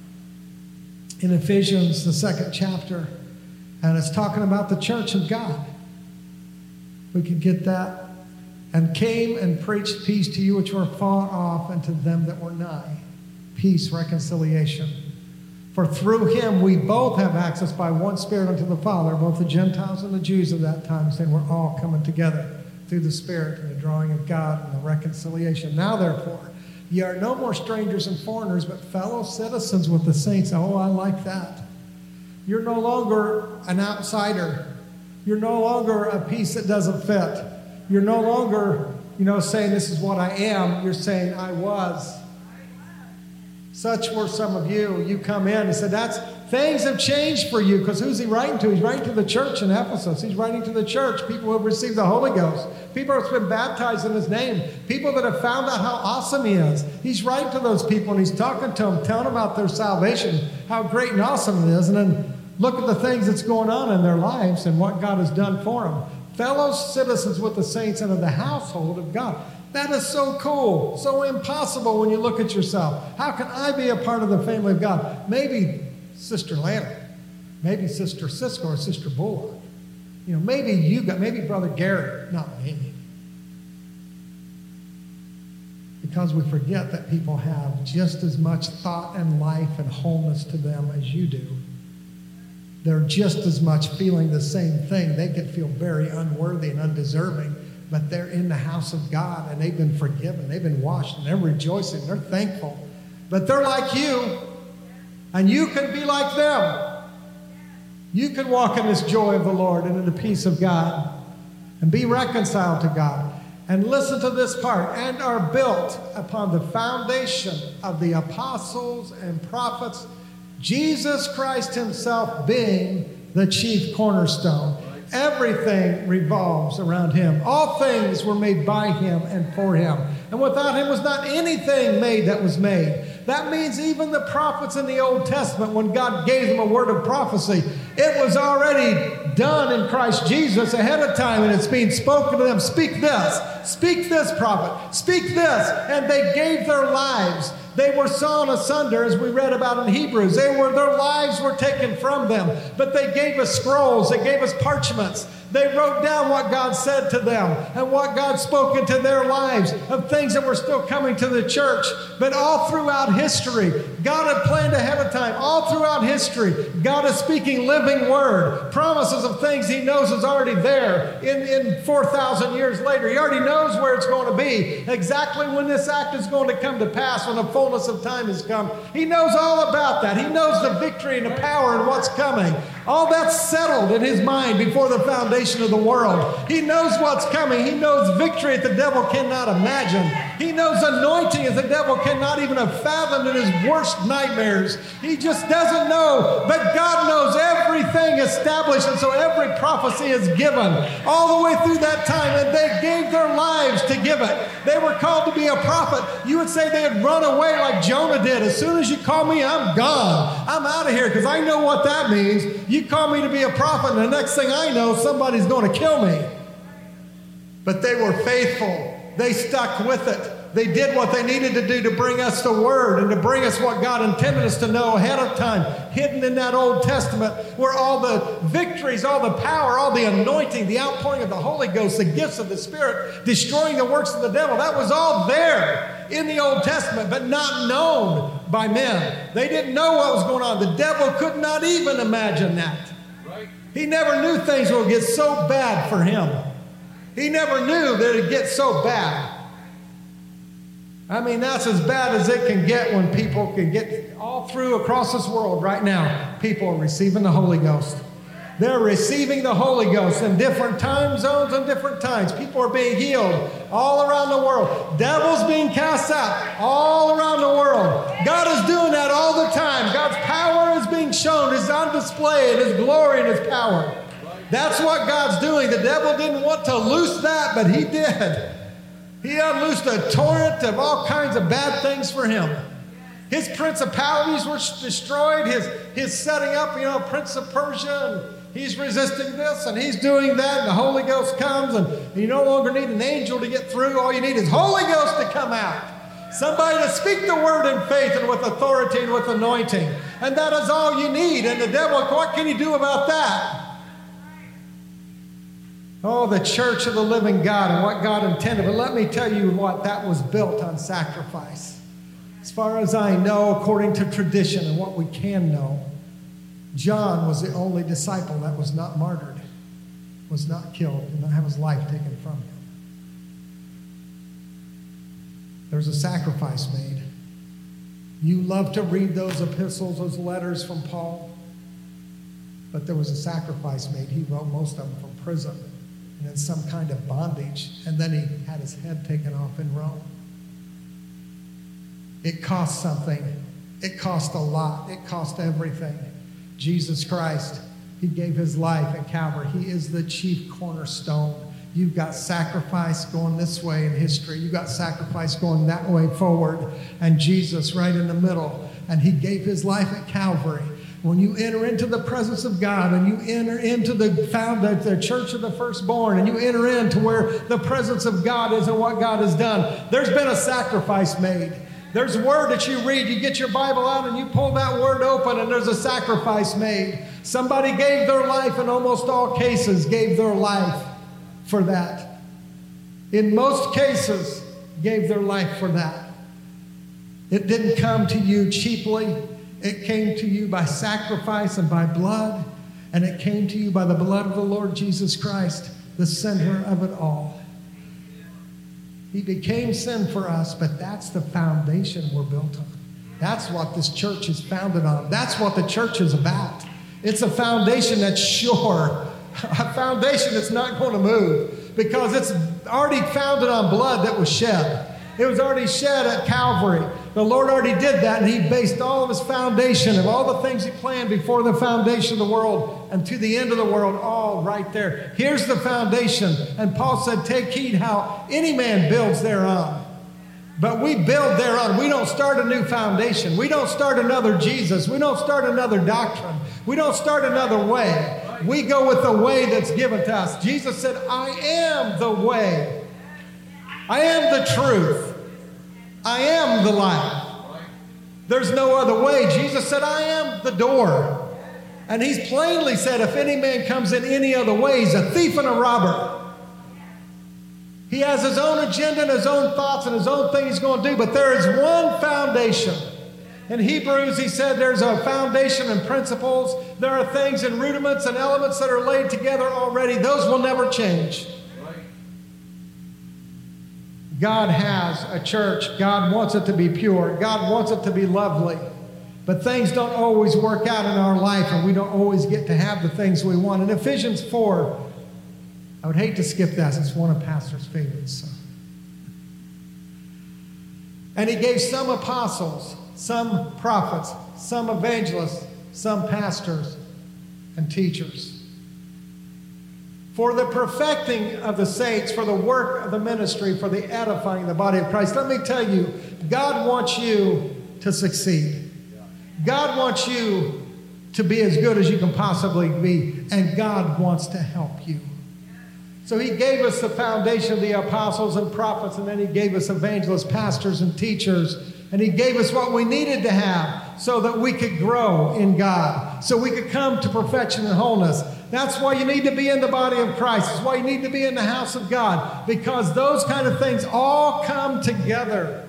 In Ephesians, the second chapter, and it's talking about the church of God. We could get that. And came and preached peace to you which were far off, and to them that were nigh. Peace, reconciliation. For through him we both have access by one Spirit unto the Father, both the Gentiles and the Jews of that time, saying we're all coming together through the Spirit and the drawing of God and the reconciliation. Now therefore, ye are no more strangers and foreigners, but fellow citizens with the saints. Oh, I like that. You're no longer an outsider. You're no longer a piece that doesn't fit. You're no longer, you know, saying this is what I am. You're saying I was. Such were some of you. You come in and said, that's, things have changed for you. Because who's he writing to? He's writing to the church in Ephesus. He's writing to the church, people who have received the Holy Ghost. People who have been baptized in his name. People that have found out how awesome he is. He's writing to those people, and he's talking to them, telling them about their salvation, how great and awesome it is. And then look at the things that's going on in their lives and what God has done for them. Fellow citizens with the saints and of the household of God. That is so cool, so impossible when you look at yourself. How can I be a part of the family of God? Maybe Sister Lana, maybe Sister Cisco or Sister Bullock. You know, maybe you got, maybe Brother Gary, not me. Because we forget that people have just as much thought and life and wholeness to them as you do. They're just as much feeling the same thing. They can feel very unworthy and undeserving, but they're in the house of God, and they've been forgiven. They've been washed, and they're rejoicing. They're thankful. But they're like you, and you can be like them. You can walk in this joy of the Lord and in the peace of God and be reconciled to God. And listen to this part. And are built upon the foundation of the apostles and prophets, Jesus Christ himself being the chief cornerstone. Everything revolves around him. All things were made by him and for him. And without him was not anything made that was made. That means even the prophets in the Old Testament, when God gave them a word of prophecy, it was already done in Christ Jesus ahead of time, and it's being spoken to them. Speak this. Speak this, prophet. Speak this. And they gave their lives. They were sawn asunder, as we read about in Hebrews. They were, their lives were taken from them, but they gave us scrolls. They gave us parchments. They wrote down what God said to them and what God spoke into their lives of things that were still coming to the church. But all throughout history, God had planned ahead of time. All throughout history, God is speaking living word, promises of things he knows is already there in, in four thousand years later. He already knows where it's going to be, exactly when this act is going to come to pass, when the fullness of time has come. He knows all about that. He knows the victory and the power and what's coming. All that's settled in his mind before the foundation of the world. He knows what's coming. He knows victory that the devil cannot imagine. He knows anointing as the devil cannot even have fathomed in his worst nightmares. He just doesn't know. But God knows everything established, and so every prophecy is given all the way through that time, and they gave their lives to give it. They were called to be a prophet. You would say they had run away like Jonah did. As soon as you call me, I'm gone. I'm out of here because I know what that means. You call me to be a prophet, and the next thing I know, somebody's going to kill me. But they were faithful. They stuck with it. They did what they needed to do to bring us the Word and to bring us what God intended us to know ahead of time, hidden in that Old Testament, where all the victories, all the power, all the anointing, the outpouring of the Holy Ghost, the gifts of the Spirit, destroying the works of the devil, that was all there in the Old Testament, but not known by men. They didn't know what was going on. The devil could not even imagine that. He never knew things would get so bad for him. He never knew that it'd get so bad. I mean, that's as bad as it can get when people can get all through across this world right now. People are receiving the Holy Ghost. They're receiving the Holy Ghost in different time zones and different times. People are being healed all around the world. Devils being cast out all around the world. God is doing that all the time. God's power is being shown, is on display, and His glory and His power. That's what God's doing. The devil didn't want to loose that, but he did. He unloosed a torrent of all kinds of bad things for him. His principalities were destroyed. His, his setting up, you know, Prince of Persia, and he's resisting this, and he's doing that, and the Holy Ghost comes, and you no longer need an angel to get through. All you need is Holy Ghost to come out. Somebody to speak the word in faith and with authority and with anointing. And that is all you need. And the devil, what can he do about that? Oh, the church of the living God and what God intended. But let me tell you what, that was built on sacrifice. As far as I know, according to tradition and what we can know, John was the only disciple that was not martyred, was not killed, did not have his life taken from him. There was a sacrifice made. You love to read those epistles, those letters from Paul, but there was a sacrifice made. He wrote most of them from prison and in some kind of bondage, and then he had his head taken off in Rome. It cost something. It cost a lot. It cost everything. Jesus Christ, He gave His life at Calvary. He is the chief cornerstone. You've got sacrifice going this way in history. You've got sacrifice going that way forward. And Jesus right in the middle. And He gave His life at Calvary. When you enter into the presence of God and you enter into the found the church of the firstborn and you enter into where the presence of God is and what God has done, there's been a sacrifice made. There's a word that you read. You get your Bible out and you pull that word open and there's a sacrifice made. Somebody gave their life, in almost all cases, gave their life for that. In most cases, gave their life for that. It didn't come to you cheaply. It came to you by sacrifice and by blood. And it came to you by the blood of the Lord Jesus Christ, the center of it all. He became sin for us, but that's the foundation we're built on. That's what this church is founded on. That's what the church is about. It's a foundation that's sure, a foundation that's not going to move, because it's already founded on blood that was shed. It was already shed at Calvary. The Lord already did that, and He based all of His foundation of all the things He planned before the foundation of the world and to the end of the world, all right there. Here's the foundation. And Paul said, take heed how any man builds thereon. But we build thereon. We don't start a new foundation. We don't start another Jesus. We don't start another doctrine. We don't start another way. We go with the way that's given to us. Jesus said, I am the way. I am the truth. I am the life. There's no other way. Jesus said, I am the door. And He's plainly said, if any man comes in any other way, he's a thief and a robber. He has his own agenda and his own thoughts and his own thing he's going to do. But there is one foundation. In Hebrews, he said there's a foundation and principles. There are things and rudiments and elements that are laid together already. Those will never change. God has a church. God wants it to be pure. God wants it to be lovely. But things don't always work out in our life, and we don't always get to have the things we want. In Ephesians four, I would hate to skip that. It's one of Pastor's favorites. So. And he gave some apostles, some prophets, some evangelists, some pastors and teachers, for the perfecting of the saints, for the work of the ministry, for the edifying of the body of Christ. Let me tell you, God wants you to succeed. God wants you to be as good as you can possibly be, and God wants to help you. So he gave us the foundation of the apostles and prophets, and then he gave us evangelists, pastors, and teachers, and he gave us what we needed to have so that we could grow in God, so we could come to perfection and wholeness. That's why you need to be in the body of Christ. That's why you need to be in the house of God, because those kind of things all come together.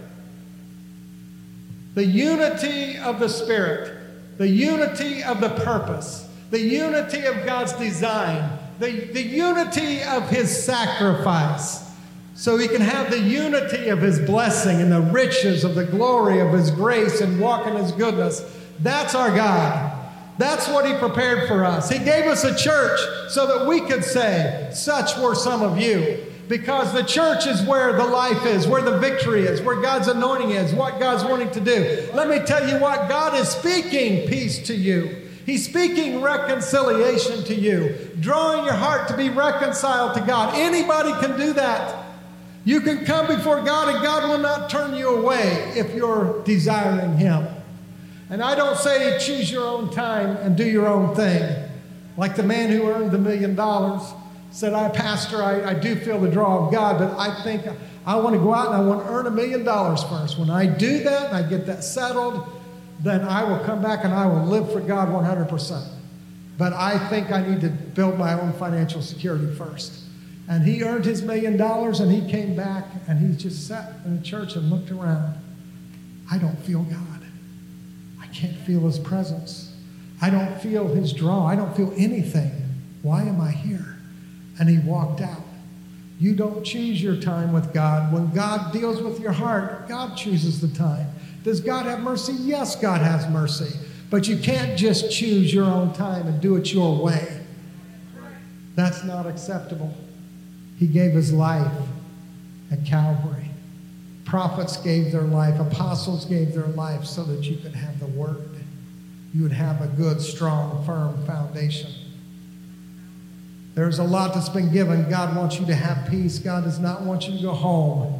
The unity of the Spirit, the unity of the purpose, the unity of God's design, the, the unity of his sacrifice, so he can have the unity of his blessing and the riches of the glory of his grace and walk in his goodness. That's our God. That's what he prepared for us. He gave us a church so that we could say, such were some of you. Because the church is where the life is, where the victory is, where God's anointing is, what God's wanting to do. Let me tell you what, God is speaking peace to you. He's speaking reconciliation to you, drawing your heart to be reconciled to God. Anybody can do that. You can come before God, and God will not turn you away if you're desiring him. And I don't say choose your own time and do your own thing. Like the man who earned the million dollars said, I, Pastor, I, I do feel the draw of God, but I think I want to go out and I want to earn a million dollars first. When I do that and I get that settled, then I will come back and I will live for God one hundred percent. But I think I need to build my own financial security first. And he earned his million dollars, and he came back, and he just sat in the church and looked around. I don't feel God. I can't feel his presence. I don't feel his draw. I don't feel anything. Why am I here? And he walked out. You don't choose your time with God. When God deals with your heart, God chooses the time. Does God have mercy? Yes, God has mercy. But you can't just choose your own time and do it your way. That's not acceptable. He gave his life at Calvary. Prophets gave their life. Apostles gave their life so that you could have the word. You would have a good, strong, firm foundation. There's a lot that's been given. God wants you to have peace. God does not want you to go home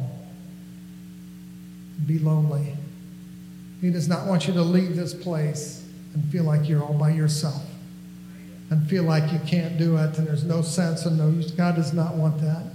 and be lonely. He does not want you to leave this place and feel like you're all by yourself and feel like you can't do it and there's no sense and no use. God does not want that.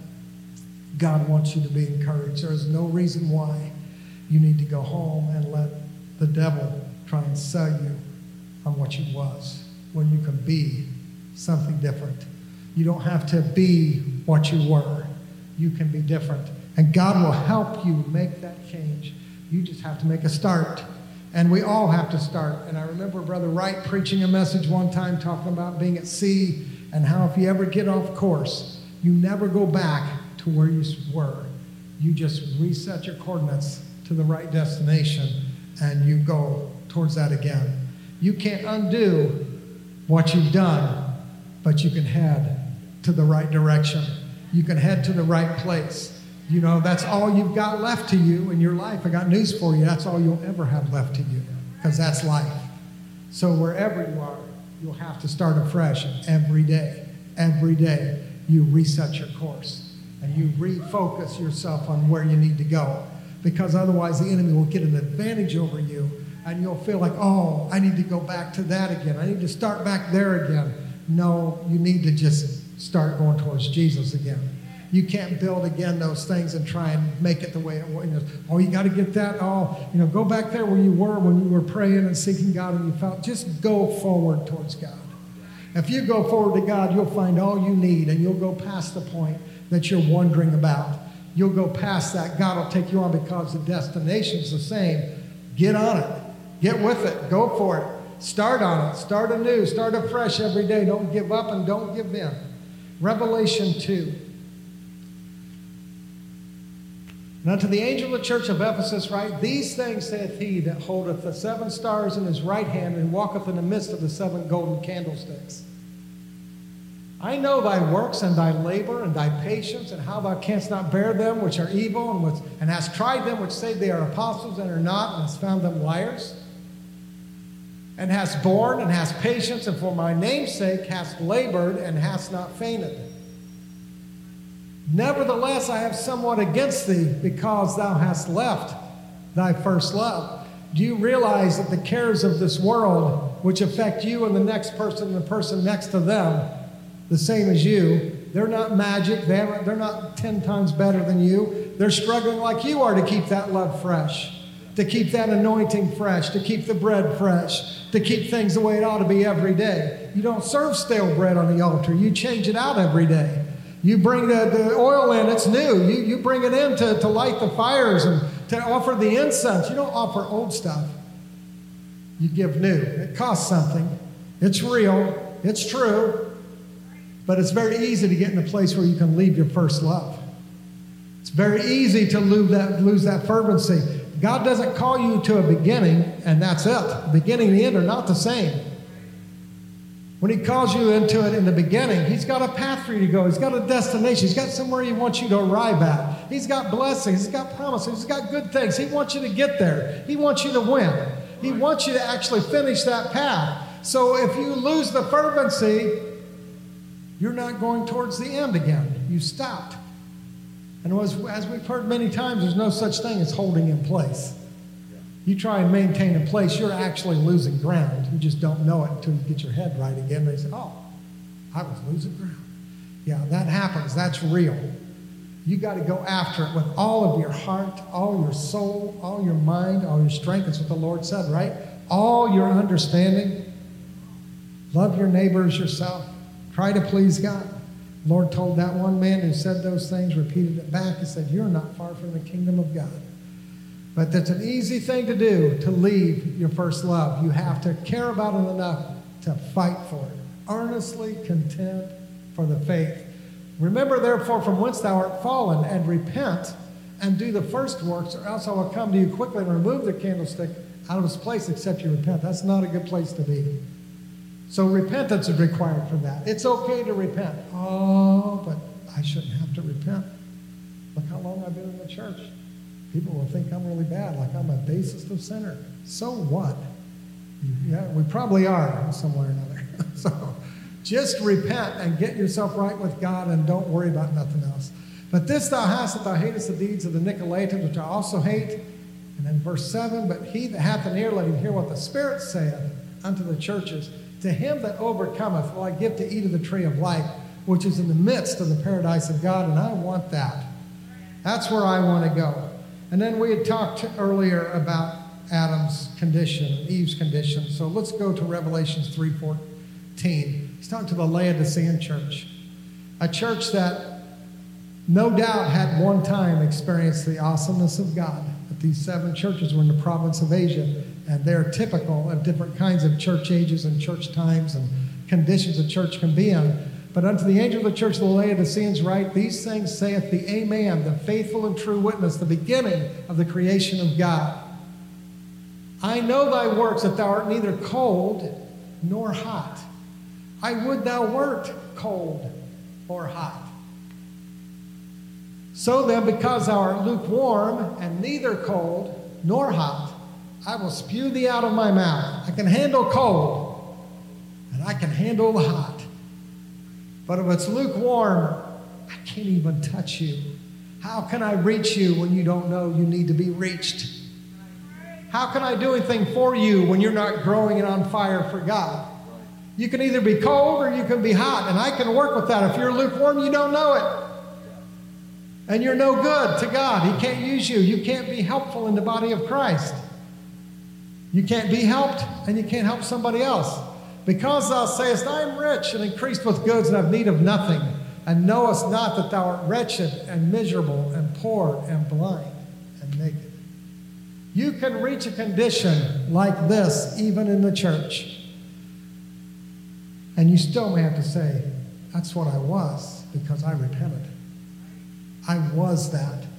God wants you to be encouraged. There is no reason why you need to go home and let the devil try and sell you on what you was when you can be something different. You don't have to be what you were. You can be different. And God will help you make that change. You just have to make a start. And we all have to start. And I remember Brother Wright preaching a message one time talking about being at sea and how if you ever get off course, you never go back to where you were. You just reset your coordinates to the right destination and you go towards that again. You can't undo what you've done, but you can head to the right direction. You can head to the right place. You know, that's all you've got left to you in your life. I got news for you. That's all you'll ever have left to you, because that's life. So wherever you are, you'll have to start afresh every day. Every day, you reset your course and you refocus yourself on where you need to go, because otherwise the enemy will get an advantage over you and you'll feel like, oh, I need to go back to that again. I need to start back there again. No, you need to just start going towards Jesus again. You can't build again those things and try and make it the way it was. You know, oh, you got to get that. Oh, you know, go back there where you were when you were praying and seeking God and you felt. Just go forward towards God. If you go forward to God, you'll find all you need, and you'll go past the point that you're wondering about. You'll go past that. God will take you on because the destination's the same. Get on it. Get with it. Go for it. Start on it. Start anew. Start afresh every day. Don't give up and don't give in. Revelation two. And And unto the angel of the church of Ephesus write, These things saith he that holdeth the seven stars in his right hand and walketh in the midst of the seven golden candlesticks. I know thy works and thy labor and thy patience, and how thou canst not bear them which are evil, and, which, and hast tried them which say they are apostles and are not, and hast found them liars. And hast borne and hast patience, and for my name's sake hast labored and hast not fainted. Nevertheless, I have somewhat against thee, because thou hast left thy first love. Do you realize that the cares of this world, which affect you and the next person and the person next to them, the same as you, they're not magic, they haven't, they're not ten times better than you. They're struggling like you are to keep that love fresh, to keep that anointing fresh, to keep the bread fresh, to keep things the way it ought to be every day. You don't serve stale bread on the altar. You change it out every day. You bring the, the oil in, it's new. You, you bring it in to, to light the fires and to offer the incense. You don't offer old stuff. You give new. It costs something. It's real. It's true. But it's very easy to get in a place where you can leave your first love. It's very easy to lose that, lose that fervency. God doesn't call you to a beginning, and that's it. The beginning and the end are not the same. When he calls you into it in the beginning, he's got a path for you to go. He's got a destination. He's got somewhere he wants you to arrive at. He's got blessings. He's got promises. He's got good things. He wants you to get there. He wants you to win. He wants you to actually finish that path. So if you lose the fervency, you're not going towards the end again. You stopped. And as, as we've heard many times, there's no such thing as holding in place. You try and maintain in place, you're actually losing ground. You just don't know it until you get your head right again. They say, oh, I was losing ground. Yeah, that happens. That's real. You got to go after it with all of your heart, all your soul, all your mind, all your strength. That's what the Lord said, right? All your understanding. Love your neighbor as yourself. Try to please God. The Lord told that one man who said those things, repeated it back. He said, you're not far from the kingdom of God. But that's an easy thing to do, to leave your first love. You have to care about it enough to fight for it. Earnestly contend for the faith. Remember, therefore, from whence thou art fallen, and repent, and do the first works, or else I will come to you quickly and remove the candlestick out of its place, except you repent. That's not a good place to be. So repentance is required for that. It's okay to repent. Oh, but I shouldn't have to repent. Look how long I've been in the church. People will think I'm really bad, like I'm a basest of sinner. So what? Yeah, we probably are somewhere or another. So just repent and get yourself right with God, and don't worry about nothing else. But this thou hast, that thou hatest the deeds of the Nicolaitans, which I also hate. And then verse seven, but he that hath an ear, let him hear what the Spirit saith unto the churches. To him that overcometh will I give to eat of the tree of life, which is in the midst of the paradise of God, and I want that. That's where I want to go. And then we had talked earlier about Adam's condition, Eve's condition. So let's go to Revelation three fourteen. He's talking to the Laodicean church, a church that no doubt had one time experienced the awesomeness of God. But these seven churches were in the province of Asia, and they're typical of different kinds of church ages and church times and conditions a church can be in. But unto the angel of the church of the Laodiceans write, these things saith the Amen, the faithful and true witness, the beginning of the creation of God. I know thy works, that thou art neither cold nor hot. I would thou wert cold or hot. So then, because thou art lukewarm and neither cold nor hot, I will spew thee out of my mouth. I can handle cold, and I can handle the hot. But if it's lukewarm, I can't even touch you. How can I reach you when you don't know you need to be reached? How can I do anything for you when you're not growing and on fire for God? You can either be cold or you can be hot, and I can work with that. If you're lukewarm, you don't know it. And you're no good to God. He can't use you. You can't be helpful in the body of Christ. You can't be helped, and you can't help somebody else. Because thou sayest, I am rich and increased with goods and have need of nothing, and knowest not that thou art wretched and miserable and poor and blind and naked. You can reach a condition like this even in the church. And you still may have to say, that's what I was, because I repented. I was that.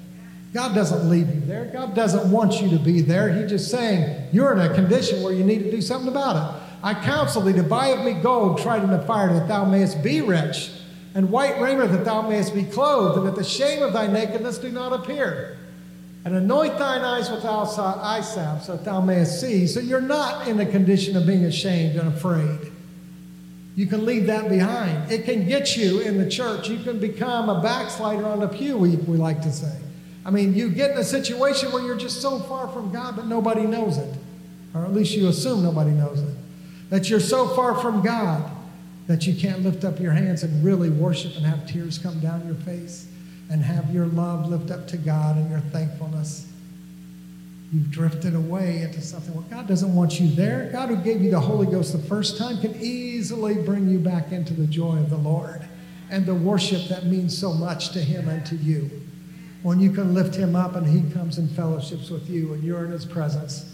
God doesn't leave you there. God doesn't want you to be there. He's just saying, you're in a condition where you need to do something about it. I counsel thee to buy of me gold tried in the fire, that thou mayest be rich, and white raiment, that thou mayest be clothed, and that the shame of thy nakedness do not appear. And anoint thine eyes with eye salve, so that thou mayest see. So you're not in a condition of being ashamed and afraid. You can leave that behind. It can get you in the church. You can become a backslider on the pew, we, we like to say. I mean, you get in a situation where you're just so far from God, but nobody knows it. Or at least you assume nobody knows it. That you're so far from God that you can't lift up your hands and really worship and have tears come down your face and have your love lift up to God and your thankfulness. You've drifted away into something. Well, God doesn't want you there. God, who gave you the Holy Ghost the first time, can easily bring you back into the joy of the Lord and the worship that means so much to him and to you. When you can lift him up and he comes and fellowships with you and you're in his presence.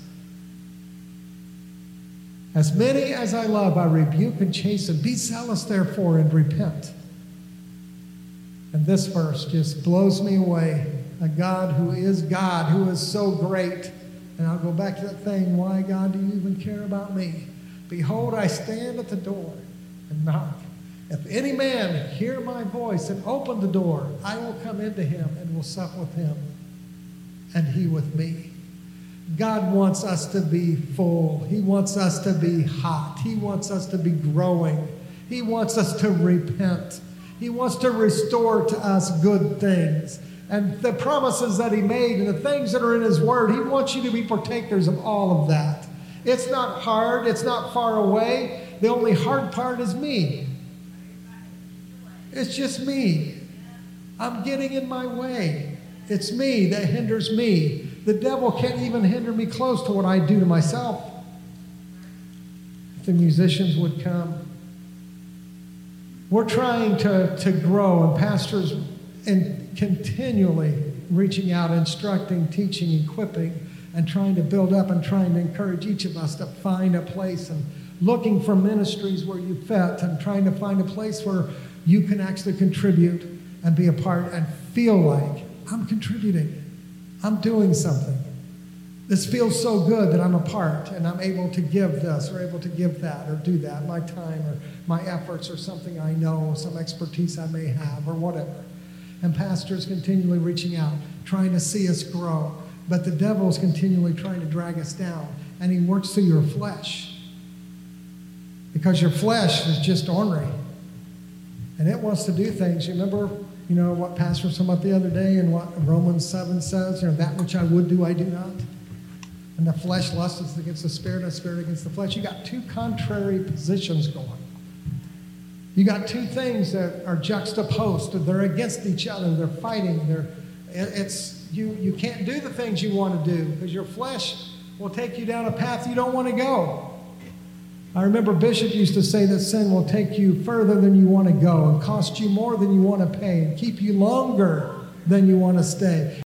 As many as I love, I rebuke and chasten. Be zealous, therefore, and repent. And this verse just blows me away. A God who is God, who is so great. And I'll go back to that thing, why, God, do you even care about me? Behold, I stand at the door and knock. If any man hear my voice and open the door, I will come into him and will sup with him, and he with me. God wants us to be full. He wants us to be hot. He wants us to be growing. He wants us to repent. He wants to restore to us good things. And the promises that he made and the things that are in his word, he wants you to be partakers of all of that. It's not hard. It's not far away. The only hard part is me. It's just me. I'm getting in my way. It's me that hinders me. The devil can't even hinder me close to what I do to myself. If the musicians would come. We're trying to, to grow, and pastors and continually reaching out, instructing, teaching, equipping, and trying to build up and trying to encourage each of us to find a place and looking for ministries where you fit and trying to find a place where you can actually contribute and be a part and feel like I'm contributing. I'm doing something. This feels so good that I'm a part and I'm able to give this or able to give that or do that, my time or my efforts or something I know, some expertise I may have or whatever. And pastors continually reaching out, trying to see us grow. But the devil is continually trying to drag us down. And he works through your flesh. Because your flesh is just ornery. And it wants to do things. You remember, you know, what Pastor was talking about the other day and what Romans seven says? You know, that which I would do, I do not. And the flesh lusts against the spirit and the spirit against the flesh. You got two contrary positions going. You got two things that are juxtaposed. They're against each other. They're fighting. They're, it's, you, you can't do the things you want to do because your flesh will take you down a path you don't want to go. I remember Bishop used to say that sin will take you further than you want to go and cost you more than you want to pay and keep you longer than you want to stay.